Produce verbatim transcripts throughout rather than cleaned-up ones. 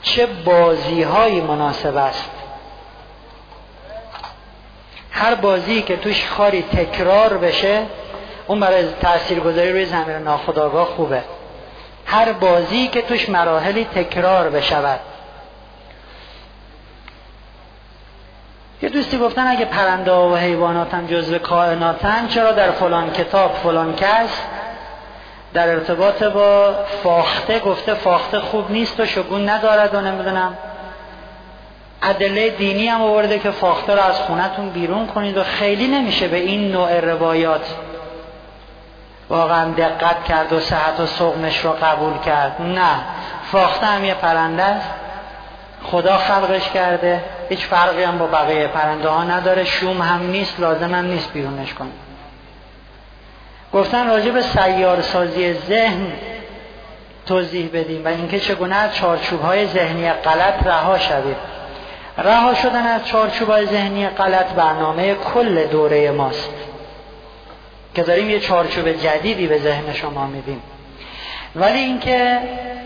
چه بازی هایی مناسب است. هر بازی که توش کاری تکرار بشه اون برای تاثیرگذاری روی ضمیر ناخودآگاه خوبه. هر بازی که توش مراحلی تکرار بشود. یه دوستی گفتن اگه پرنده و حیوانات هم جزو کائناتن، چرا در فلان کتاب فلان کس در ارتباط با فاخته گفته فاخته خوب نیست و شگون ندارد و نمیدونم ادله دینی هم آورده که فاخته رو از خونتون بیرون کنید و خیلی نمیشه به این نوع روایات واقعا دقت کرد و صحت و سقمش رو قبول کرد. نه، فاخته هم یه پرنده است، خدا خلقش کرده، هیچ فرقی هم با بقیه پرنده ها نداره، شوم هم نیست، لازم هم نیست بیرونش کنید. گفتن راجع به سیارسازی ذهن توضیح بدیم و اینکه چگونه از چارچوب‌های ذهنی غلط رها شوید. رها شدن از چارچوب‌های ذهنی غلط برنامه کل دوره ماست که داریم یه چارچوب جدیدی به ذهن شما میدیم. ولی اینکه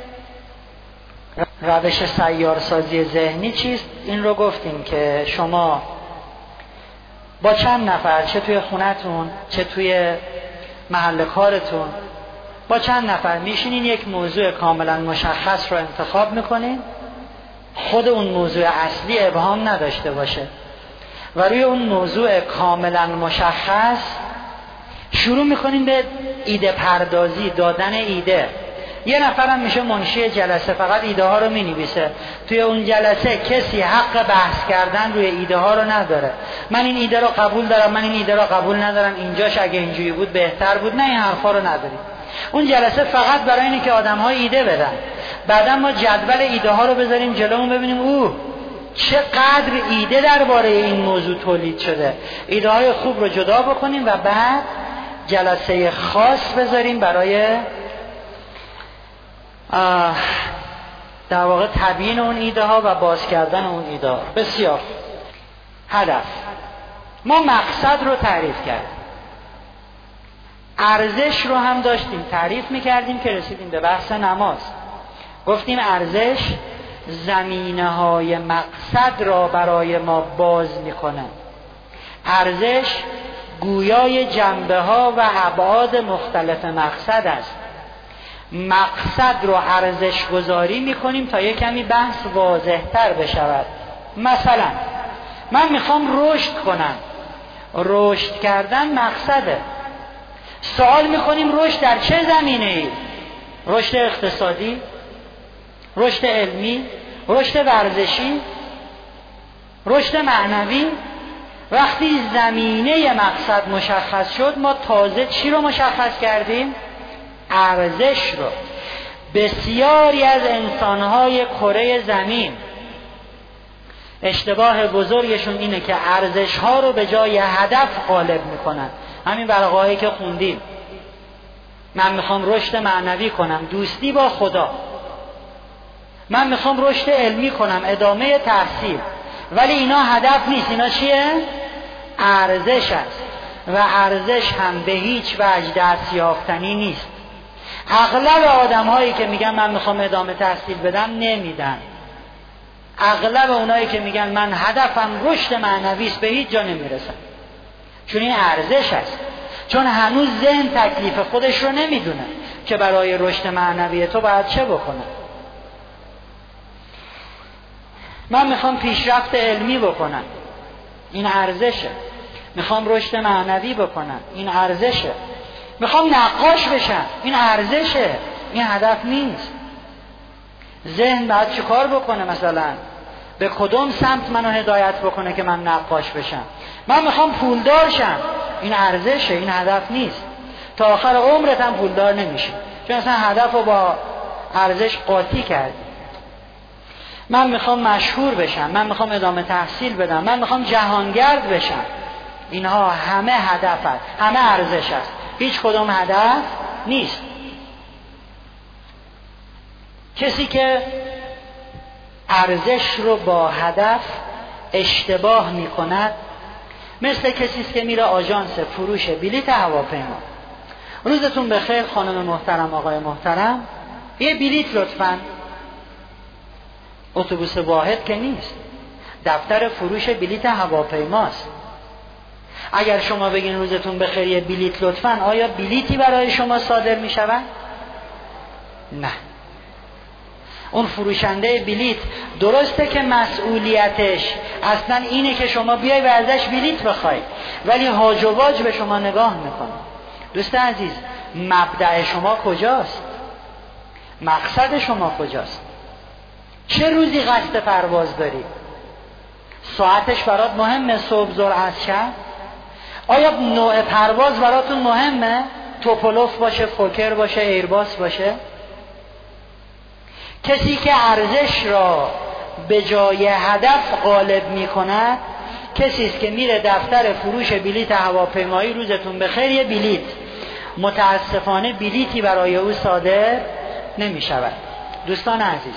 روش سیارسازی ذهنی چیست؟ این رو گفتیم که شما با چند نفر، چه توی خونتون چه توی محل کارتون، با چند نفر میشینین یک موضوع کاملا مشخص رو انتخاب میکنین، خود اون موضوع اصلی ابهام نداشته باشه و روی اون موضوع کاملا مشخص شروع میکنین به ایده پردازی، دادن ایده. یه نفرم میشه منشی جلسه، فقط ایده ها رو مینویسه. توی اون جلسه کسی حق بحث کردن روی ایده ها رو نداره. من این ایده رو قبول دارم، من این ایده رو قبول ندارم، اینجاش اگه اینجوری بود بهتر بود. نه، این حرفا رو نداریم. اون جلسه فقط برای اینه که آدم ها ایده بدن. بعدا ما جدول ایده ها رو بذاریم جلومون ببینیم اوه چقدر ایده درباره این موضوع تولید شده. ایده های خوب رو جدا بکنیم و بعد جلسه خاص بذاریم برای در واقع تبیین اون ایده ها و باز کردن اون ایده ها. بسیار. هدف. ما مقصد رو تعریف کردیم، ارزش رو هم داشتیم تعریف میکردیم که رسیدیم به بحث نماز. گفتیم ارزش زمینه های مقصد را برای ما باز میکنه. ارزش گویای جنبه ها و ابعاد مختلف مقصد است. مقصد رو ارزش گذاری میکنیم تا یک کمی بحث واضح تر بشود. مثلا من میخوام رشد کنم، رشد کردن مقصده. سوال میکنیم رشد در چه زمینه ای؟ رشد اقتصادی، رشد علمی، رشد ورزشی، رشد معنوی. وقتی زمینه مقصد مشخص شد ما تازه چی رو مشخص کردیم؟ ارزش رو. بسیاری از انسانهای کره زمین اشتباه بزرگشون اینه که ارزش ها رو به جای هدف غالب میکنن. همین ورقه هایی که خوندیم، من میخوام رشد معنوی کنم، دوستی با خدا، من میخوام رشد علمی کنم، ادامه تحصیل، ولی اینا هدف نیست. اینا چیه؟ ارزش است و ارزش هم به هیچ وجه دست یافتنی نیست. اغلب آدم هایی که میگن من میخوام ادامه تحصیل بدم نمیدن. اغلب اونایی که میگن من هدفم رشد معنوی است به هیچ جا نمیرسن، چون این ارزش است. چون هنوز ذهن تکلیف خودش رو نمیدونه که برای رشد معنوی تو باید چه بکنه. من میخوام پیشرفت علمی بکنم، این ارزشه. میخوام رشد معنوی بکنم، این ارزشه. میخوام نقاش بشم، این ارزشه، این هدف نیست. ذهن باید چه کار بکنه؟ مثلا به کدوم سمت منو هدایت بکنه که من نقاش بشم؟ من میخوام پولدار شم، این ارزشه، این هدف نیست. تا آخر عمرت هم پولدار نمیشی، چون اصلا هدف رو با ارزش قاطی کردی. من میخوام مشهور بشم، من میخوام ادامه تحصیل بدم، من میخوام جهانگرد بشم. اینها همه هدف هست، همه ارزش است، هیچ کدوم هدف نیست. کسی که ارزش رو با هدف اشتباه میکند مثل کسی است که میره آژانس فروش بلیط هواپیما. روزتون بخیر خانم محترم، آقای محترم، یه بلیط لطفاً. اتوبوس واحد که نیست، دفتر فروش بلیت هواپیماست. اگر شما بگین روزتون بخیر یه بلیت لطفاً، آیا بلیتی برای شما صادر می شود؟ نه. اون فروشنده بلیت درسته که مسئولیتش اصلا اینه که شما بیای و ازش بلیت بخوای، ولی هاج و واج به شما نگاه میکنه. دوست عزیز، مبدأ شما کجاست؟ مقصد شما کجاست؟ چه روزی قصد پرواز داری؟ ساعتش برات مهمه؟ صبح ظهر عصر شب؟ آیا نوع پرواز براتون مهمه؟ توپولوف باشه، فوکر باشه، ایرباس باشه؟ کسی که ارزش را به جای هدف غالب می کند کسی است که میره دفتر فروش بلیت هواپیمایی، روزتون بخیر یه بلیت، متاسفانه بلیتی برای او صادر نمی شود. دوستان عزیز،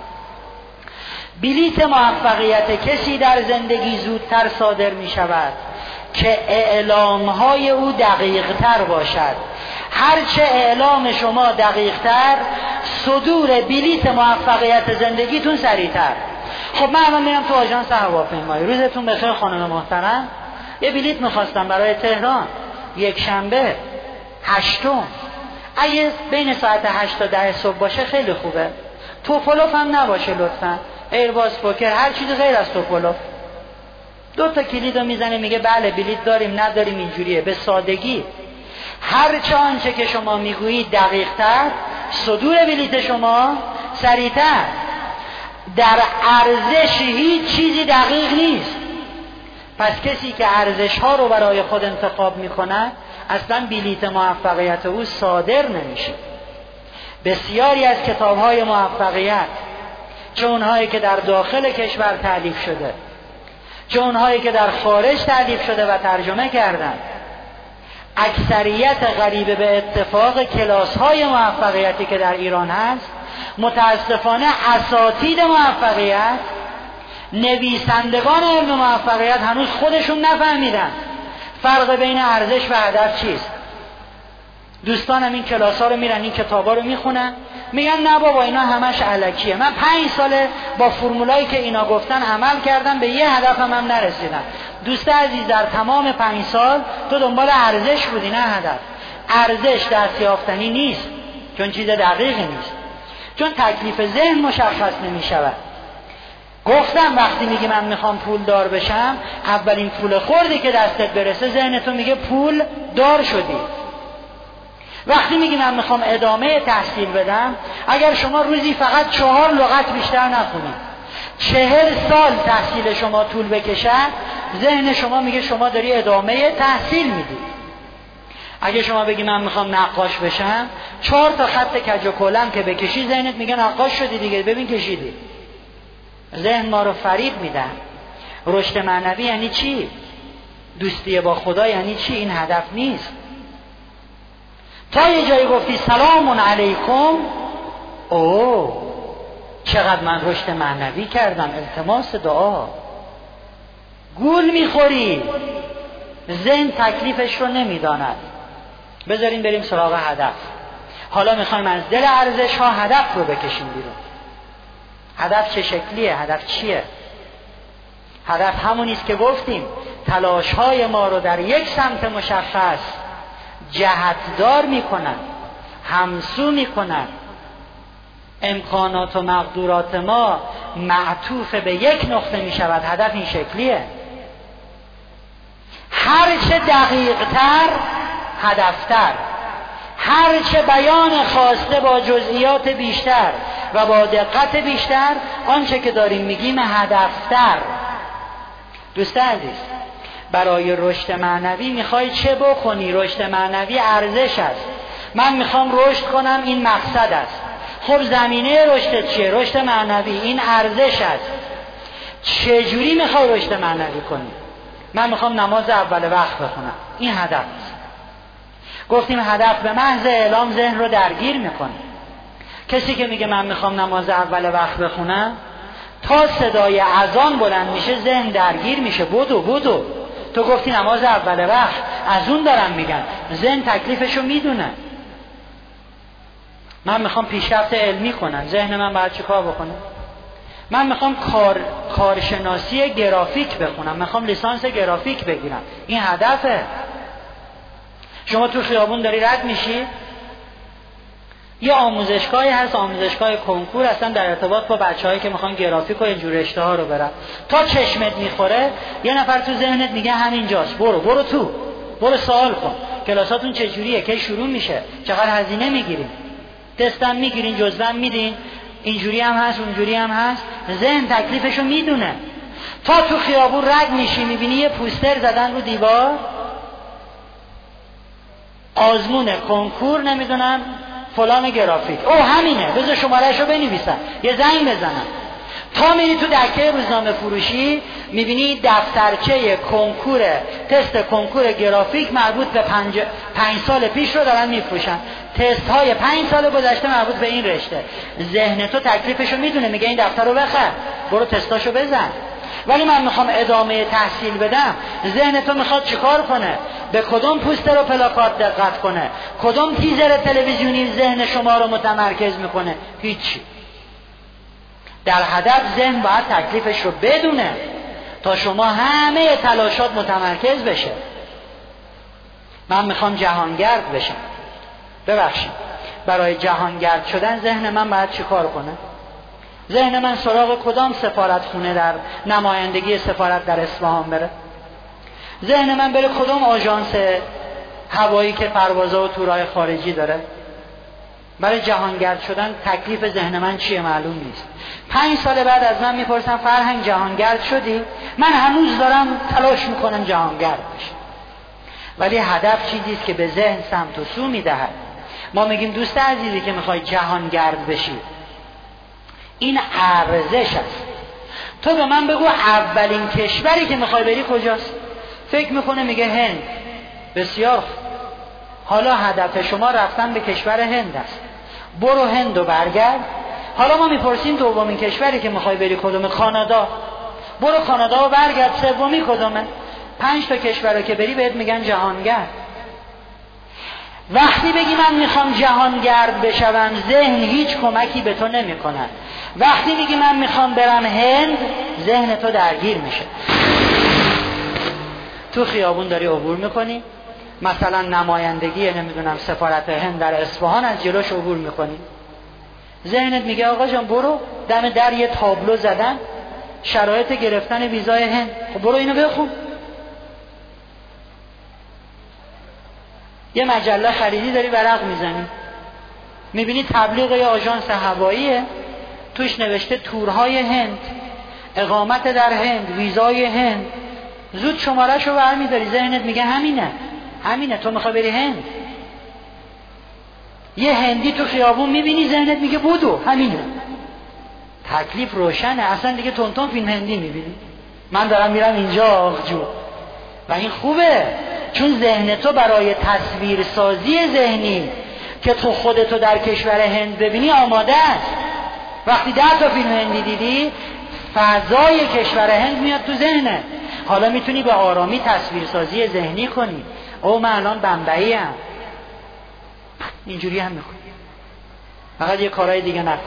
بلیت موفقیت کسی در زندگی زودتر صادر می شود که اعلامهای او دقیق تر باشد. هرچه اعلام شما دقیق تر، صدور بلیت موفقیت زندگیتون سریعتر. خب من الان میرم تو آژانس هواپیمایی، روزتون بخیر خانم محترم، یه بلیت میخواستم برای تهران یک شنبه هشتم، اگه بین ساعت هشت تا ده صبح باشه خیلی خوبه. توپولوف هم نباشه لطفا، ایرباس، فوکر، هر چیزی غیر از توپولوف. دو تا کلیدو میزنه میگه بله بلیت داریم نداریم، اینجوریه. به سادگی. هر چه آنچه که شما میگویید دقیق تر، صدور بلیت شما سریعتر. در ارزش هیچ چیزی دقیق نیست. پس کسی که ارزش ها رو برای خود انتخاب میکنه اصلا بلیت موفقیت او صادر نمیشه. بسیاری از کتاب های موفقیت، چه اونهایی که در داخل کشور تألیف شده چه اونهایی که در خارج تألیف شده و ترجمه کردن، اکثریت غریبه به اتفاق کلاس های موفقیتی که در ایران هست، متاسفانه اساتید موفقیت، نویسندگان علم موفقیت هنوز خودشون نفهمیدن فرق بین ارزش و هدف چیست. دوستانم این کلاس ها رو میرن، این کتاب ها رو میخونن، میگن نه بابا اینا همش الکیه. من پنج ساله با فرمولایی که اینا گفتن عمل کردم، به یه هدفم هم نرسیدم. دوست عزیز، در تمام پنج سال تو دنبال ارزش بودی نه هدف. ارزش دست یافتنی نیست، چون چیز دقیقی نیست، چون تکلیف ذهن مشخص نمی شود. گفتم وقتی میگی من میخوام پول دار بشم، اولین پول خوردی که دستت برسه ذهن تو میگه پول دار شدی. وقتی میگی من میخوام ادامه تحصیل بدم، اگر شما روزی فقط چهار لغت بیشتر نخونید، چهل سال تحصیل شما طول بکشه، ذهن شما میگه شما داری ادامه تحصیل میدی. اگه شما بگی من میخوام نقاش بشم، چهار تا خط کج و کلم که بکشی، ذهنت میگه نقاش شدی دیگه، ببین کشیدی. ذهن ما رو فریب میدن. رشد معنوی یعنی چی؟ دوستی با خدا یعنی چی؟ این هدف نیست. تا یه جایی گفتی سلام علیکم، اوه چقدر من رشد معنوی کردم، التماس دعا. گول میخوری. ذهن تکلیفش رو نمیداند. بذاریم بریم سراغ هدف. حالا میخوایم از دل ارزش ها هدف رو بکشیم بیرون. هدف چه شکلیه؟ هدف چیه؟ هدف همونیست که گفتیم تلاش های ما رو در یک سمت مشخص جهتدار میکنن، همسو میکنن. امکانات و مقدورات ما معطوف به یک نقطه میشود. هدف این شکلیه. هرچه دقیقتر هدفتر، هرچه بیان خواسته با جزئیات بیشتر و با دقت بیشتر، آنچه که داریم میگیم هدفتر. دوست عزیز، برای رشد معنوی میخوای چه بکنی؟ رشد معنوی ارزش است. من میخوام رشد کنم، این مقصد است. خب زمینه رشد چیه؟ رشد معنوی، این ارزش است. چجوری میخوای رشد معنوی کنی؟ من میخوام نماز اول وقت بخونم، این هدف است. گفتیم هدف به محض اعلام ذهن رو درگیر میکنه. کسی که میگه من میخوام نماز اول وقت بخونم، تا صدای اذان بلند میشه ذهن درگیر میشه. بدو بدو تو گفتی نماز اول وقت، از اون دارم میگن. ذهن تکلیفشو میدونه. من میخوام پیشرفت علمی کنم، ذهن من باید چی کار بکنه؟ من میخوام کار کارشناسی گرافیک بخونم، میخوام لیسانس گرافیک بگیرم، این هدفه. شما تو خیابون داری رد میشی، یه آموزشگاهی هست، آموزشگاه کنکور هستن در ارتباط با بچه‌هایی که میخوان گرافیک و اینجور رشته ها رو برن. تا چشمت میخوره یه نفر تو ذهنت میگه همینجاست، برو برو تو، برو سوال کن، کلاساتون چجوریه، کی شروع میشه، چقدر هزینه میگیرین، تستم میگیرین، جزوه میدین، اینجوری هم هست اونجوری هم هست. ذهن تکلیفشو میدونه. تا تو خیابون رد میشی میبینی یه پوستر زدن رو دیوار، آزمون کنکور نمیدونم فلان گرافیک، او همینه، بذار شمارهشو بنویسن یه زنگ بزنم. تا میری تو دکه روزنامه فروشی میبینی دفترچه کنکور، تست کنکور گرافیک مربوط به پنج, پنج سال پیش رو دارن میفروشن، تست های پنج سال گذشته مربوط به این رشته. ذهن تو تکلیفشو میدونه، میگه این دفتر رو بخر، برو تستاشو بزن. ولی من میخوام ادامه تحصیل بدم، ذهن تو میخواد چیکار کنه؟ به کدوم پوستر و پلاکارت دقت کنه؟ کدوم تیزر تلویزیونی ذهن شما رو متمرکز میکنه؟ هیچی. در هدف ذهن باید تکلیفش رو بدونه تا شما همه تلاشات متمرکز بشه. من میخوام جهانگرد بشم. ببخشید، برای جهانگرد شدن ذهن من باید چی کار کنه؟ ذهن من سراغ کدام سفارت خونه در نمایندگی سفارت در اصفهان بره؟ ذهن من بره کدام آژانس هوایی که پروازها و تورهای خارجی داره؟ برای جهانگرد شدن تکلیف ذهن من چیه معلوم نیست. پنج سال بعد از من میپرسن فرهنگ جهانگرد شدی؟ من هنوز دارم تلاش میکنم جهانگرد بشم. ولی هدف چیزیست که به ذهن سمت و سو میدهد. ما میگیم دوست عزیزی که میخوای جهانگرد بشی، این ارزش است. تو به من بگو اولین کشوری که میخوای بری کجاست؟ فکر میکنه میگه هند. بسیار. حالا هدف شما رفتن به کشور هند است، برو هند و برگرد. حالا ما میپرسیم دومین کشوری که میخوای بری کدومه؟ کانادا. برو کانادا و برگرد. سومی کدومه؟ پنج تا کشور که بری بهت میگن جهانگرد. وقتی بگی من میخوام جهانگرد بشم، ذهن هیچ کمکی به تو نمیکنه. وقتی میگی من میخوام برم هند، ذهن تو درگیر میشه. تو خیابون داری عبور میکنی، مثلا نمایندگی نمیدونم سفارت هند در اصفهان، از جلوش عبور میکنی، ذهنت میگه آقا جان برو، دم در یه تابلو زدن شرایط گرفتن ویزای هند، خب برو اینو بخون. یه مجله خریدی داری ورق میزنی، میبینی تبلیغ یه آژانس هواییه، توش نوشته تورهای هند، اقامت در هند، ویزای هند. زود شماره‌شو رو برمی‌داری، ذهنت میگه همینه همینه تو میخوای بری هند. یه هندی تو خیابون میبینی، ذهنت میگه بودو همینه. تکلیف روشنه، اصلا دیگه تونتون فیلم هندی میبینی، من دارم میرم اینجا آخ جو. و این خوبه، چون ذهن تو برای تصویرسازی ذهنی که تو خودتو در کشور هند ببینی آماده است. وقتی ده تا فیلم هندی دیدی، فضای کشور هند میاد تو ذهنت. حالا میتونی به آرامی تصویرسازی ذهنی کنی. او من الان بمبئی ام، اینجوری هم میکنی، فقط یه کارهای دیگه نکن.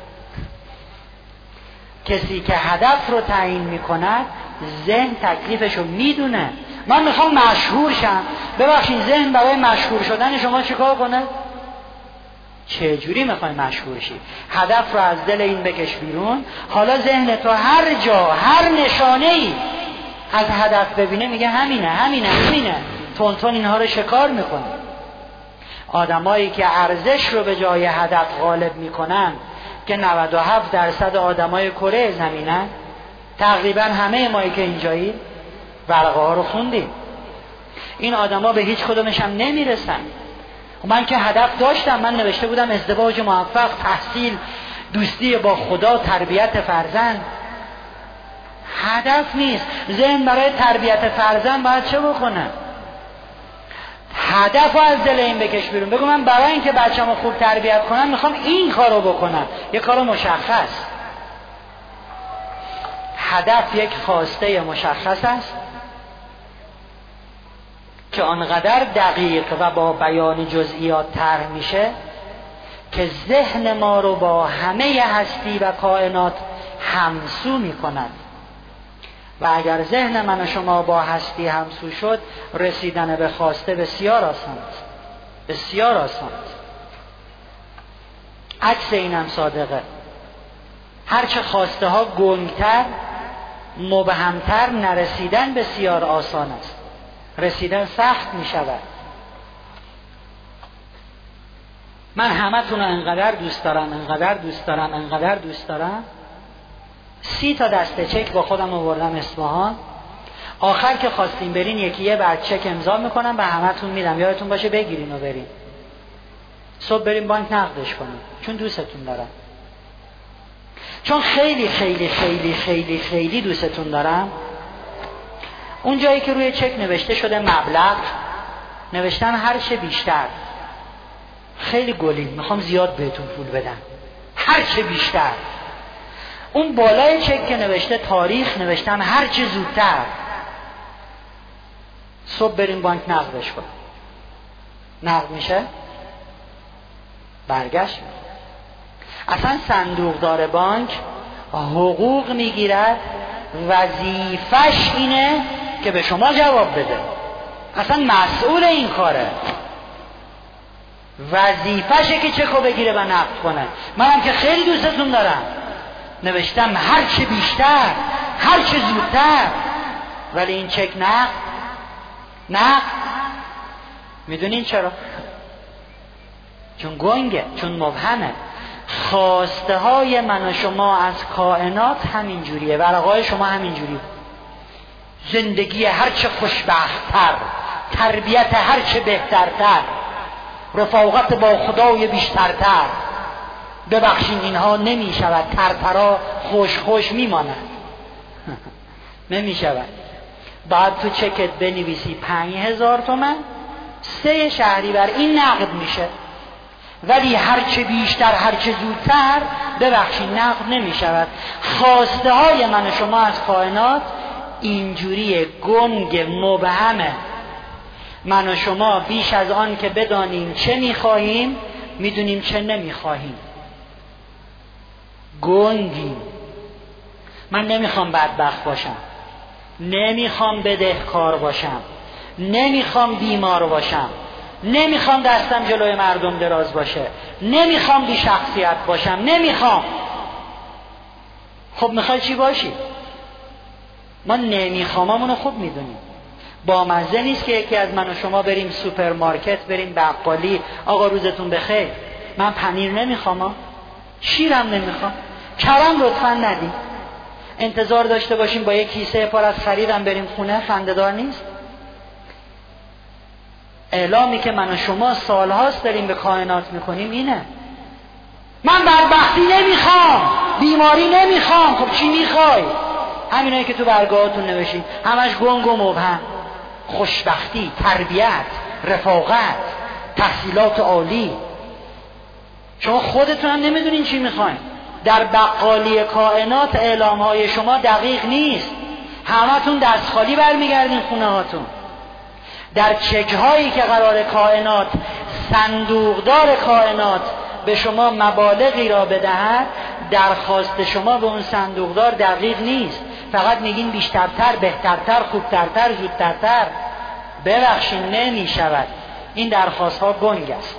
کسی که هدف رو تعیین میکند، ذهن تکلیفشو میدونه. من میخوام مشهور شم، ببخشید ذهن برای مشهور شدن شما چیکار کنه؟ چه جوری میخوای مشهور شی؟ هدف رو از دل این بکش بیرون. حالا ذهن تو هر جا، هر نشانه‌ای از هدف ببینه میگه همینه همینه همینه، تون تون اینها رو شکار میکنه. آدمایی که ارزش رو به جای هدف غالب میکنن، که نود و هفت درصد آدمای کره زمینن، تقریبا همه مایی که اینجایی ورقه ها رو خوندیم، این آدما به هیچ کدومش هم نمیرسن. من که هدف داشتم، من نوشته بودم ازدواج موفق، تحصیل، دوستی با خدا، تربیت فرزند. هدف نیست. ذهن برای تربیت فرزند باید چه بکنه؟ هدف رو از دل این بکش بیرون. بگو من برای اینکه بچه‌مو خوب تربیت کنم میخوام این کارو بکنم، یه کارو مشخص. هدف یک خواسته مشخص است که آنقدر دقیق و با بیان جزئیات طرح میشه که ذهن ما رو با همه هستی و کائنات همسو می کند و اگر ذهن من و شما با هستی همسو شد، رسیدن به خواسته بسیار آسان است، بسیار آسان است. عکس اینم صادقه. هرچه خواسته ها گنگتر، مبهمتر، نرسیدن بسیار آسان است، رسیدن سخت می شود. من همه تون انقدر دوست دارم انقدر دوست دارم انقدر دوست دارم سی تا دسته چک با خودم آوردم اصفهان. آخر که خواستیم برین یکی یه بعد چک امضا میکنم به همه تون میدم، یادتون باشه بگیرین و برین. صبح بریم بانک نقدش کنیم، چون دوستتون دارم، چون خیلی خیلی خیلی خیلی خیلی دوستتون دارم. اون جایی که روی چک نوشته شده مبلغ، نوشتم هر چه بیشتر. خیلی گلی، میخوام زیاد بهتون پول بدم، هر چه بیشتر. اون بالای چک که نوشته تاریخ، نوشتم هر چه زودتر. صبح بریم بانک نقدش کنیم. نقد میشه، برگشت. اصلا صندوقدار بانک حقوق میگیرد، وظیفش اینه که به شما جواب بده، اصلا مسئول این کاره، وظیفشه که چکو بگیره و نقد کنه. منم که خیلی دوستتون دارم، نوشتم هر چه بیشتر، هر چه زودتر. ولی این چک نقد نقد. میدونین چرا؟ چون گنگه، چون مبهمه. خواسته های من و شما از کائنات همین جوریه، ورقای شما همین جوریه. زندگی هرچه خوشبخت‌تر، تربیت هرچه بهترتر، رفاقت با خدای بیشترتر. ببخشین اینها نمی شود، ترترا خوش خوش می ماند. نمی شود. بعد تو چکت بنویسی پنج هزار تومن، سه شهری بر این نقد میشه. ولی هرچه بیشتر هرچه زودتر، ببخشید نقد نمی شود. خواسته های من و شما از کائنات اینجوری گنگ مبهمه. من و شما بیش از آن که بدانیم چه میخواهیم، میدونیم چه نمیخواهیم. گنگیم. من نمیخوام بدبخت باشم، نمیخوام بدهکار باشم، نمیخوام بیمار باشم، نمیخوام دستم جلوی مردم دراز باشه، نمیخوام بی شخصیت باشم، نمیخوام. خب میخوای چی باشی؟ ما نمیخواممونو خوب میدونیم. با مزه نیست که یکی از من و شما بریم سوپرمارکت، بریم بقالی، آقا روزتون بخیر، من پنیر نمیخوام، شیرم نمیخوام، کرم لطفا ندیم. انتظار داشته باشیم با یک کیسه پر از خریدم بریم خونه، خنده‌دار نیست. اعلامی که من و شما سالهاست داریم به کائنات میکنیم اینه: من بدبختی نمیخوام، بیماری نمیخوام. خب چی میخوای؟ همینایی که تو برگاهاتون نوشید، همش گنگ و مبهم. خوشبختی، تربیت، رفاقت، تحصیلات عالی. شما خودتون هم نمیدونین چی میخواین. در بقالی کائنات اعلامهای شما دقیق نیست، همتون دست خالی برمیگردین خونه هاتون. در چک‌هایی که قرار کائنات، صندوقدار کائنات به شما مبالغی را بدهد، درخواست شما به اون صندوقدار دقیق نیست. فقط میگین بیشترتر، بهترتر، خوبترتر، زودترتر. ببخشید نمی شود. این درخواست ها گنگ است.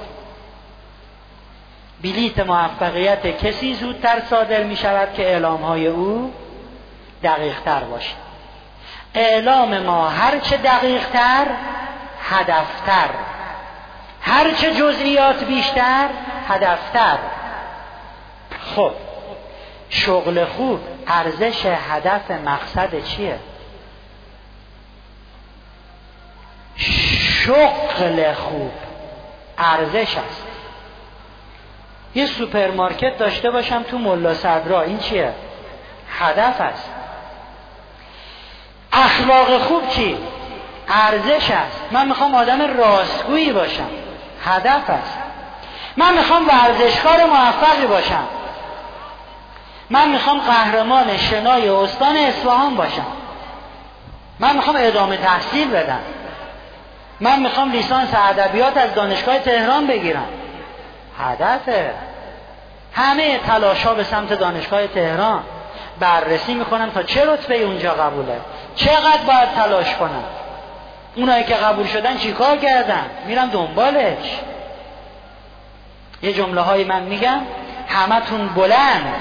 بلیت موفقیت کسی زودتر صادر می شود که اعلام های او دقیق تر باشه. اعلام ما هرچه دقیق تر، هدفتر، هرچه جزئیات بیشتر، هدفتر. خب شغل خوب، ارزش، هدف، مقصد چیه؟ شغل خوب ارزش است. یه سوپرمارکت داشته باشم تو ملا صدرا، این چیه؟ هدف است. اخلاق خوب چی؟ ارزش است. من میخوام آدم راستگویی باشم، هدف است. من میخوام ورزشکار موفقی باشم، من میخوام قهرمان شنای استان اصفهان باشم، من میخوام ادامه تحصیل بدم، من میخوام لیسانس ادبیات از دانشگاه تهران بگیرم. هدفه. همه تلاش‌ها به سمت دانشگاه تهران. بررسی میکنم تا چه رتبه اونجا قبوله، چقدر باید تلاش کنم. اونایی که قبول شدن چیکار کردن؟ میرم دنبالش. یه جمله های من میگم، همتون بلند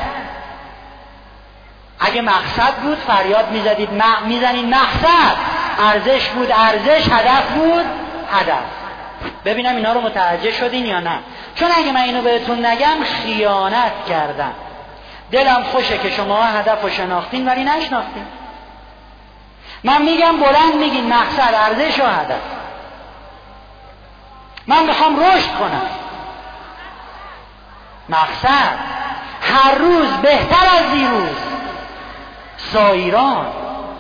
اگه مقصد بود فریاد میزدید م... میزنید مقصد، ارزش بود ارزش، هدف بود هدف. ببینم اینا رو متوجه شدین یا نه؟ چون اگه من اینو بهتون نگم خیانت کردم. دلم خوشه که شما هدف رو شناختین ولی نشناختین. من میگم بلند میگین مقصد ارزش و هدف. من میخوام رشد کنم. مقصد هر روز بهتر از دیروز. سایران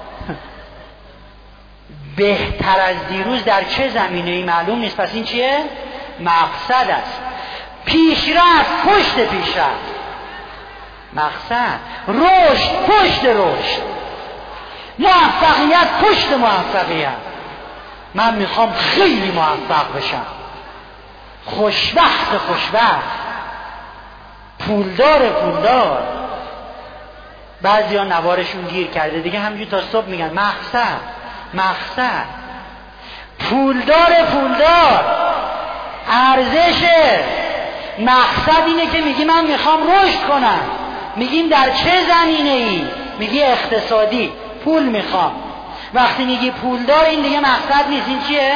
بهتر از دیروز در چه زمینه‌ای معلوم نیست. پس این چیه؟ مقصد است. پیشرفت پشت پیشرفت، مقصد رشد پشت رشد، موفقیت پشت موفقیت. من میخوام خیلی موفق بشم، خوشبخت خوشبخت، پولدار پولدار. بعضی ها نوارشون گیر کرده دیگه، همینجور تا صبح میگن مقصد مقصد. پولدار پولدار ارزشه. مقصد اینه که میگی من میخوام رشد کنم. میگیم در چه زمینه ای؟ میگی اقتصادی، پول میخوام. وقتی میگی پولدار این دیگه مقصد نیست، این چیه؟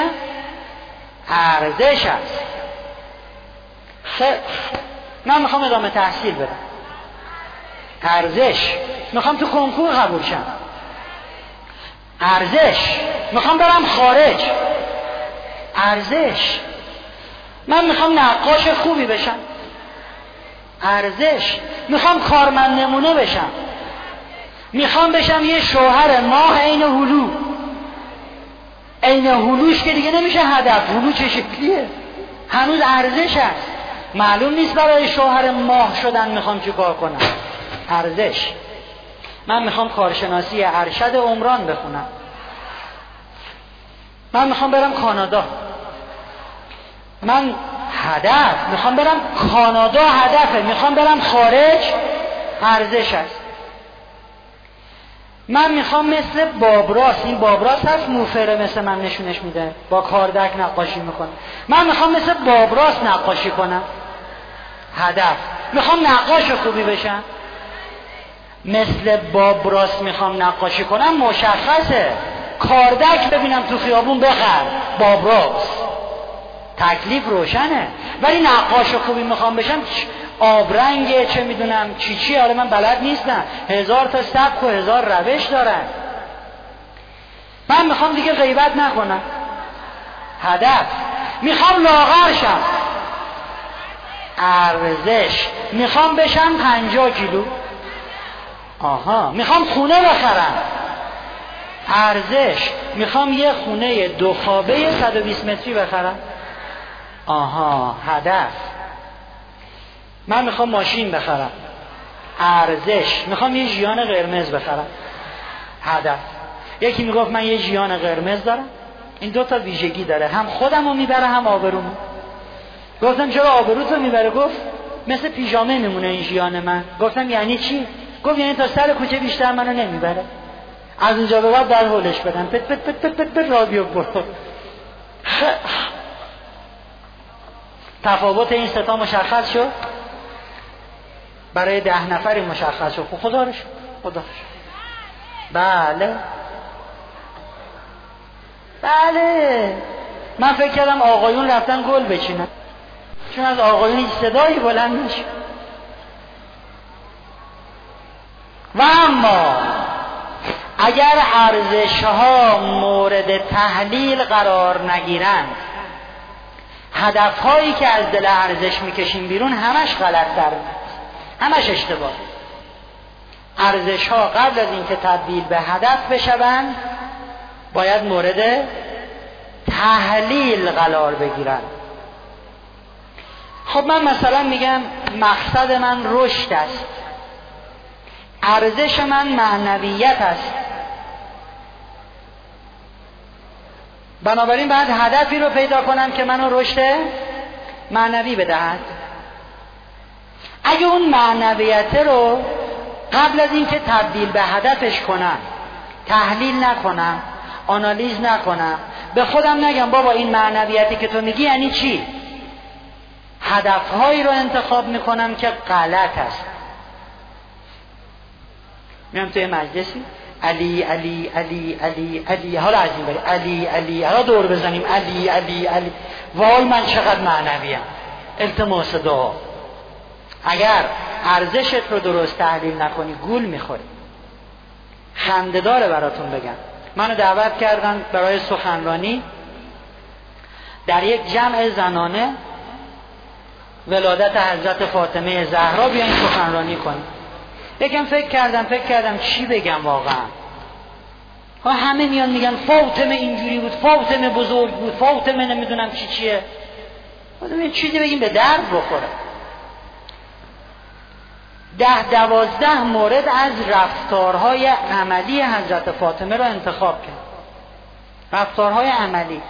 ارزش است. خب من میخوام ادامه تحصیل برم، ارزش. میخوام تو کنکور قبول شم، ارزش. میخوام برم خارج، ارزش. من میخوام نقاش خوبی بشم، ارزش. میخوام کارمند نمونه بشم، میخوام بشم یه شوهر ماه عین هلو. عین هلوش که دیگه نمیشه هدف. هلو چه شکلیه؟ هنوز ارزش است. معلوم نیست برای شوهر ماه شدن میخوام چی کار کنم. ارزش. من میخوام کارشناسی ارشد عمران بخونم، من میخوام برم کانادا. من هدف میخوام برم کانادا، هدفه. میخوام برم خارج، ارزش است. من میخوام مثل بابراس، این بابراس هست موفره مثل من نشونش میده، با کاردک نقاشی میکنه. من میخوام مثل بابراس نقاشی کنم، هدف. میخوام نقاش خوبی بشم، مثل بابراس میخوام نقاشی کنم، مشخصه. کاردک ببینم تو خیابون بخر، بابراس، تکلیف روشنه. ولی نقاش خوبی میخوام بشم، آبرنگه، چه میدونم چی چی، حالا من بلد نیستم. هزار تا سبک و هزار روش دارن. من میخوام دیگه غیبت نکنم، هدف. میخوام لاغر شم، ارزش. میخوام بشم پنجاه کیلو، آها. میخوام خونه بخرم، ارزش. میخوام یه خونه دو خوابه صد و بیست متری بخرم، آها، هدف. من میخوام ماشین بخرم، ارزش. میخوام یه ژیان قرمز بخرم، هدف. یکی میگفت من یه ژیان قرمز دارم، این دو تا ویژگی داره، هم خودمو میبره هم آبرومو. گفتم چرا آبروتو میبره؟ گفت مثل پیژامه میمونه این ژیان من. گفتم یعنی چی؟ گفت یعنی تا سر کوچه بیشتر منو نمیبره، از اینجا به بعد در حولش بدم، پت پت پت پت پت پت رادیو برو. تفاوت این ستا مشخص شد، برای ده نفری مشخص شد. خدا رو شد، خدا رو شد. بله بله. من فکر کردم آقایون رفتن گل بچینن، چون از آقایون هیچ صدایی بلند نشد. و اما اگر ارزش‌ها مورد تحلیل قرار نگیرند، هدف‌هایی که از دل ارزش میکشیم بیرون همش غلط در همش اشتباه. ارزش‌ها قبل از اینکه تبدیل به هدف بشوند باید مورد تحلیل قرار بگیرند. خب من مثلا میگم مقصد من رشد است، ارزش من معنویت است، بنابراین باید هدفی رو پیدا کنم که منو رشد معنوی بدهد. اگه اون معنویت رو قبل از اینکه تبدیل به هدفش کنم، تحلیل نکنم، آنالیز نکنم، به خودم نگم بابا این معنویتی که تو میگی یعنی چی؟ هدفهایی رو انتخاب میکنم که غلط است. میام توی مجلسی علی علی علی علی علی، حالا از این بری علی علی، حالا دور بزنیم علی علی علی، وای من چقدر معنویم. التماس دعا. اگر ارزشت رو درست تحلیل نکنی گول میخوری. خنده داره براتون بگم، منو دعوت کردن برای سخنرانی در یک جمع زنانه ولادت حضرت فاطمه زهرا، بیاین سخنرانی کنیم. یکم فکر کردم فکر کردم چی بگم واقعا. همه میان میگن فاطمه اینجوری بود، فاطمه بزرگ بود، فاطمه نمیدونم چی چیه. یه چیزی بگیم به درد بخوره. ده دوازده مورد از رفتارهای عملی حضرت فاطمه رو انتخاب کرد. رفتارهای عملی.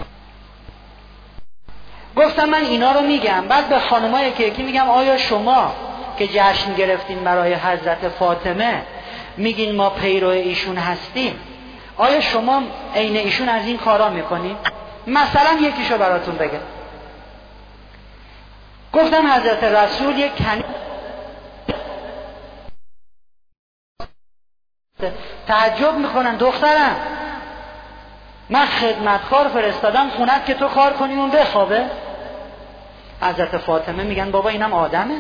گفتم من اینا رو میگم، بعد به خانمای که یکی میگم آیا شما که جشن گرفتین برای حضرت فاطمه میگین ما پیرو ایشون هستیم، آیا شما عین ایشون از این کارا میکنین؟ مثلا یکیشو براتون بگم. گفتم حضرت رسول یک کنیز تعجب میکنن دخترم من خدمتکار فرستادم خونت که تو کار کنی اون بخوابه. حضرت فاطمه میگن بابا اینم آدمه،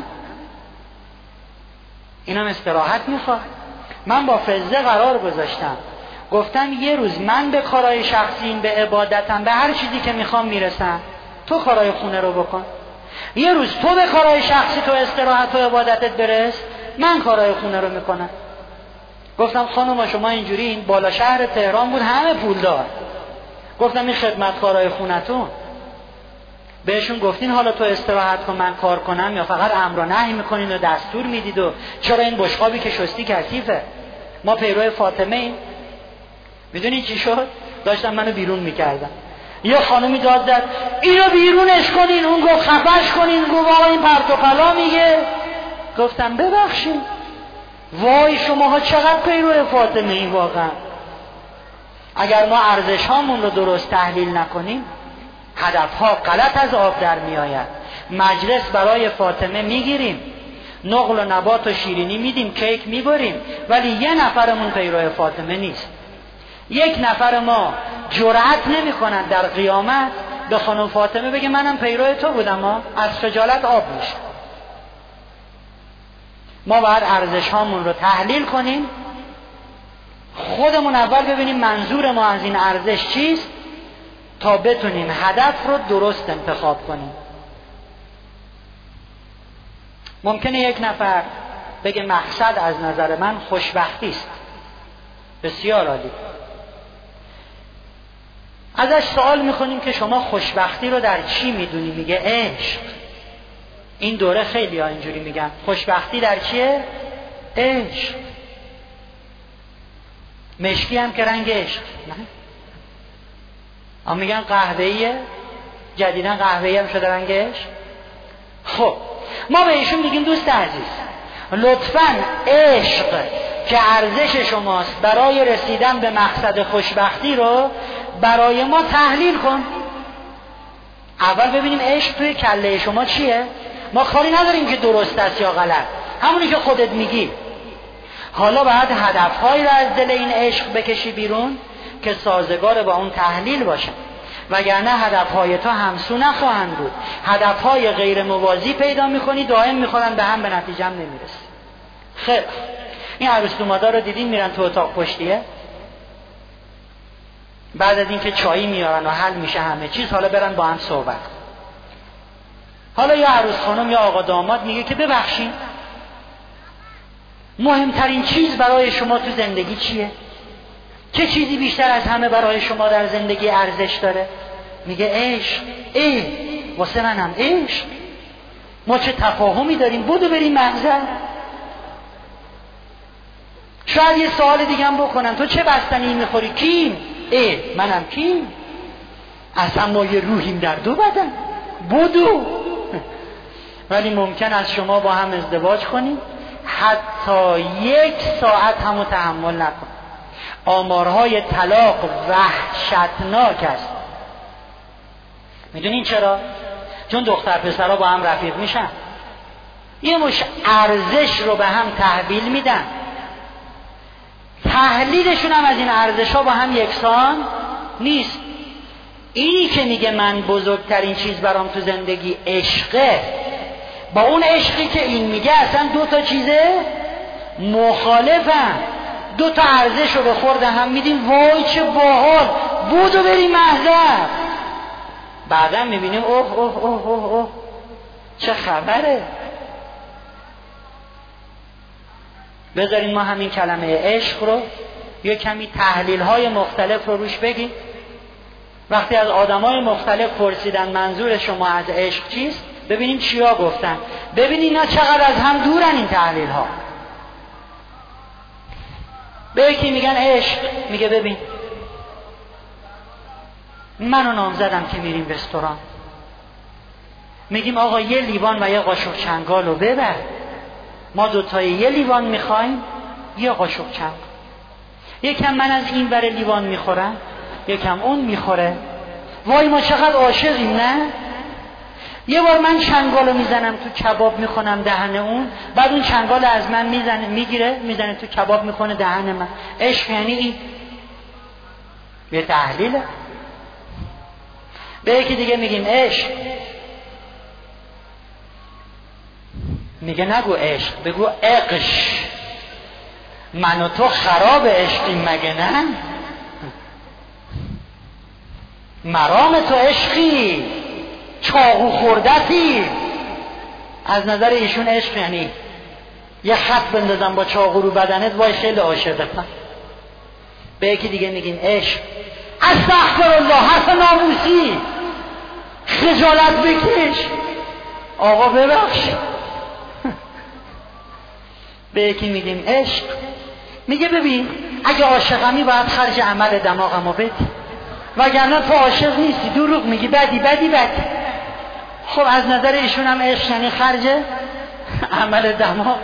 اینم استراحت میخواد. من با فزه قرار گذاشتم، گفتم یه روز من به کارهای شخصیم، به عبادتم، به هر چیزی که میخوام میرسم، تو کارهای خونه رو بکن. یه روز تو به کارهای شخصی تو استراحت و عبادتت برس، من کارهای خونه رو میکنم. گفتم خانم شما اینجوری، این بالا شهر تهران بود همه پول دار. گفتم این خدمتکارای خونتون بهشون گفتین حالا تو استراحت کن من کار کنم، یا فقط امر و نهی میکنین و دستور میدید و چرا این بشقابی که شستی کثیفه؟ ما پیرو فاطمه ایم. میدونی چی شد؟ داشتم منو بیرون میکردم، یه خانمی داد زد اینو بیرونش کنین، اون گفت خفش کنین، گفت آقا این پرت و پلا میگه. گفتم ببخشید وای شماها چقدر پیرو فاطمه این واقعا. اگر ما ارزش هامون رو درست تحلیل نکنیم هدف ها غلط از آب در می آید. مجلس برای فاطمه میگیریم، نقل و نبات و شیرینی میدیم، کیک میبریم، ولی یه نفرمون پیرو فاطمه نیست. یک نفر ما جرأت نمی کنند در قیامت به خانم فاطمه بگه منم پیرو تو بودم، ما از خجالت آب میشه. ما باید ارزش هامون رو تحلیل کنیم، خودمون اول ببینیم منظور ما از این ارزش چیست تا بتونیم هدف رو درست انتخاب کنیم. ممکنه یک نفر بگه مقصد از نظر من خوشبختی است. بسیار عالی. ازش سوال میکنیم که شما خوشبختی رو در چی میدونی؟ میگه عشق. این دوره خیلی ها اینجوری میگن خوشبختی در چیه؟ عشق. مشکی هم که رنگ عشق نه؟ اما میگن قهوه‌ایه، جدیدن قهوه‌ای هم شده رنگ عشق. خب ما به ایشون میگیم دوست عزیز لطفاً عشق که ارزش شماست برای رسیدن به مقصد خوشبختی رو برای ما تحلیل کن. اول ببینیم عشق توی کله شما چیه. ما کاری نداریم که درست است یا غلط، همونی که خودت میگی. حالا باید هدفهایی رو از دل این عشق بکشی بیرون که سازگار با اون تحلیل باشه، وگرنه هدفهای تو همسو نخواهند بود. هدفهای غیر موازی پیدا میکنی، دائم میخورن به هم، به نتیجه هم نمیرسی. خیلی این عروس دومادار رو دیدین میرن تو اتاق پشتیه، بعد از اینکه چایی میارن و حل میشه همه چیز، حالا برن با هم صحبت. حالا یا عروس خانم یا آقا داماد میگه که ببخشین مهمترین چیز برای شما تو زندگی چیه؟ چه چیزی بیشتر از همه برای شما در زندگی ارزش داره؟ میگه عشق. ای واسه منم عشق. ما چه تفاهمی داریم، بودو بریم محضر. شاید یه سوال دیگه هم بکنم، تو چه بستنی میخوری؟ کیم؟ ای منم کیم؟ اصلا ما یه روحیم در دو بدن، بودو. ولی ممکن است شما با هم ازدواج کنید، حتی یک ساعت همو تحمل نکن. آمارهای طلاق وحشتناک است. میدونین چرا؟ چون دختر پسرها با هم رفیق میشن، یه مش ارزش رو به هم تحویل میدن، تحلیلشون هم از این ارزش ها با هم یکسان نیست. اینی که میگه من بزرگترین چیز برام تو زندگی عشقه، با اون عشقی که این میگه اصلا دو تا چیزه مخالفن. دو تا ارزش رو به خورد هم میدیم، وای چه باحال، بودو بریم محضر. بعدا میبینیم اوه اوه اوه اوه اوه چه خبره. بذارین ما همین کلمه عشق رو یه کمی تحلیل های مختلف رو روش بگیم. وقتی از آدمای مختلف پرسیدن منظور شما از عشق چیست، ببینیم چیا گفتن، ببینیم اینا چقدر از هم دورن این تحلیل ها. به یکی میگن عشق، میگه ببین من و نامزدم که میریم رستوران، میگیم آقا یه لیوان و یه قاشق چنگال رو ببر، ما دوتایی یه لیوان میخوایم یه قاشق چنگال، یکم من از این ور لیوان میخورم یکم اون میخوره، وای ما چقدر عاشقیم نه؟ یه بار من چنگالو میزنم تو کباب میخونم دهن اون، بعد اون چنگال از من میزنه میگیره میزنه تو کباب میخونه دهن من. عشق یعنی این. یه تحلیله. به یکی دیگه میگیم عشق، میگه نگو عشق، بگو عقش. من و تو خراب عشقیم مگه نه؟ مرام تو عشقی، چاقو خوردتی. از نظر ایشون عشق یعنی یه خط بندازم با چاقو رو بدنت، وای خیلی عاشقتم. به یکی دیگه میگیم عشق، استغفرالله حرف ناموسی، خجالت بکش، آقا ببخش. به یکی میگیم عشق، میگه ببین اگه عاشقمی باید خرج عمل دماغمو بدی، وگرنه تو عاشق نیستی، دروغ میگی، بدی بدی بدی. خب از نظر ایشون هم عشق یعنی خرج عمل دماغ.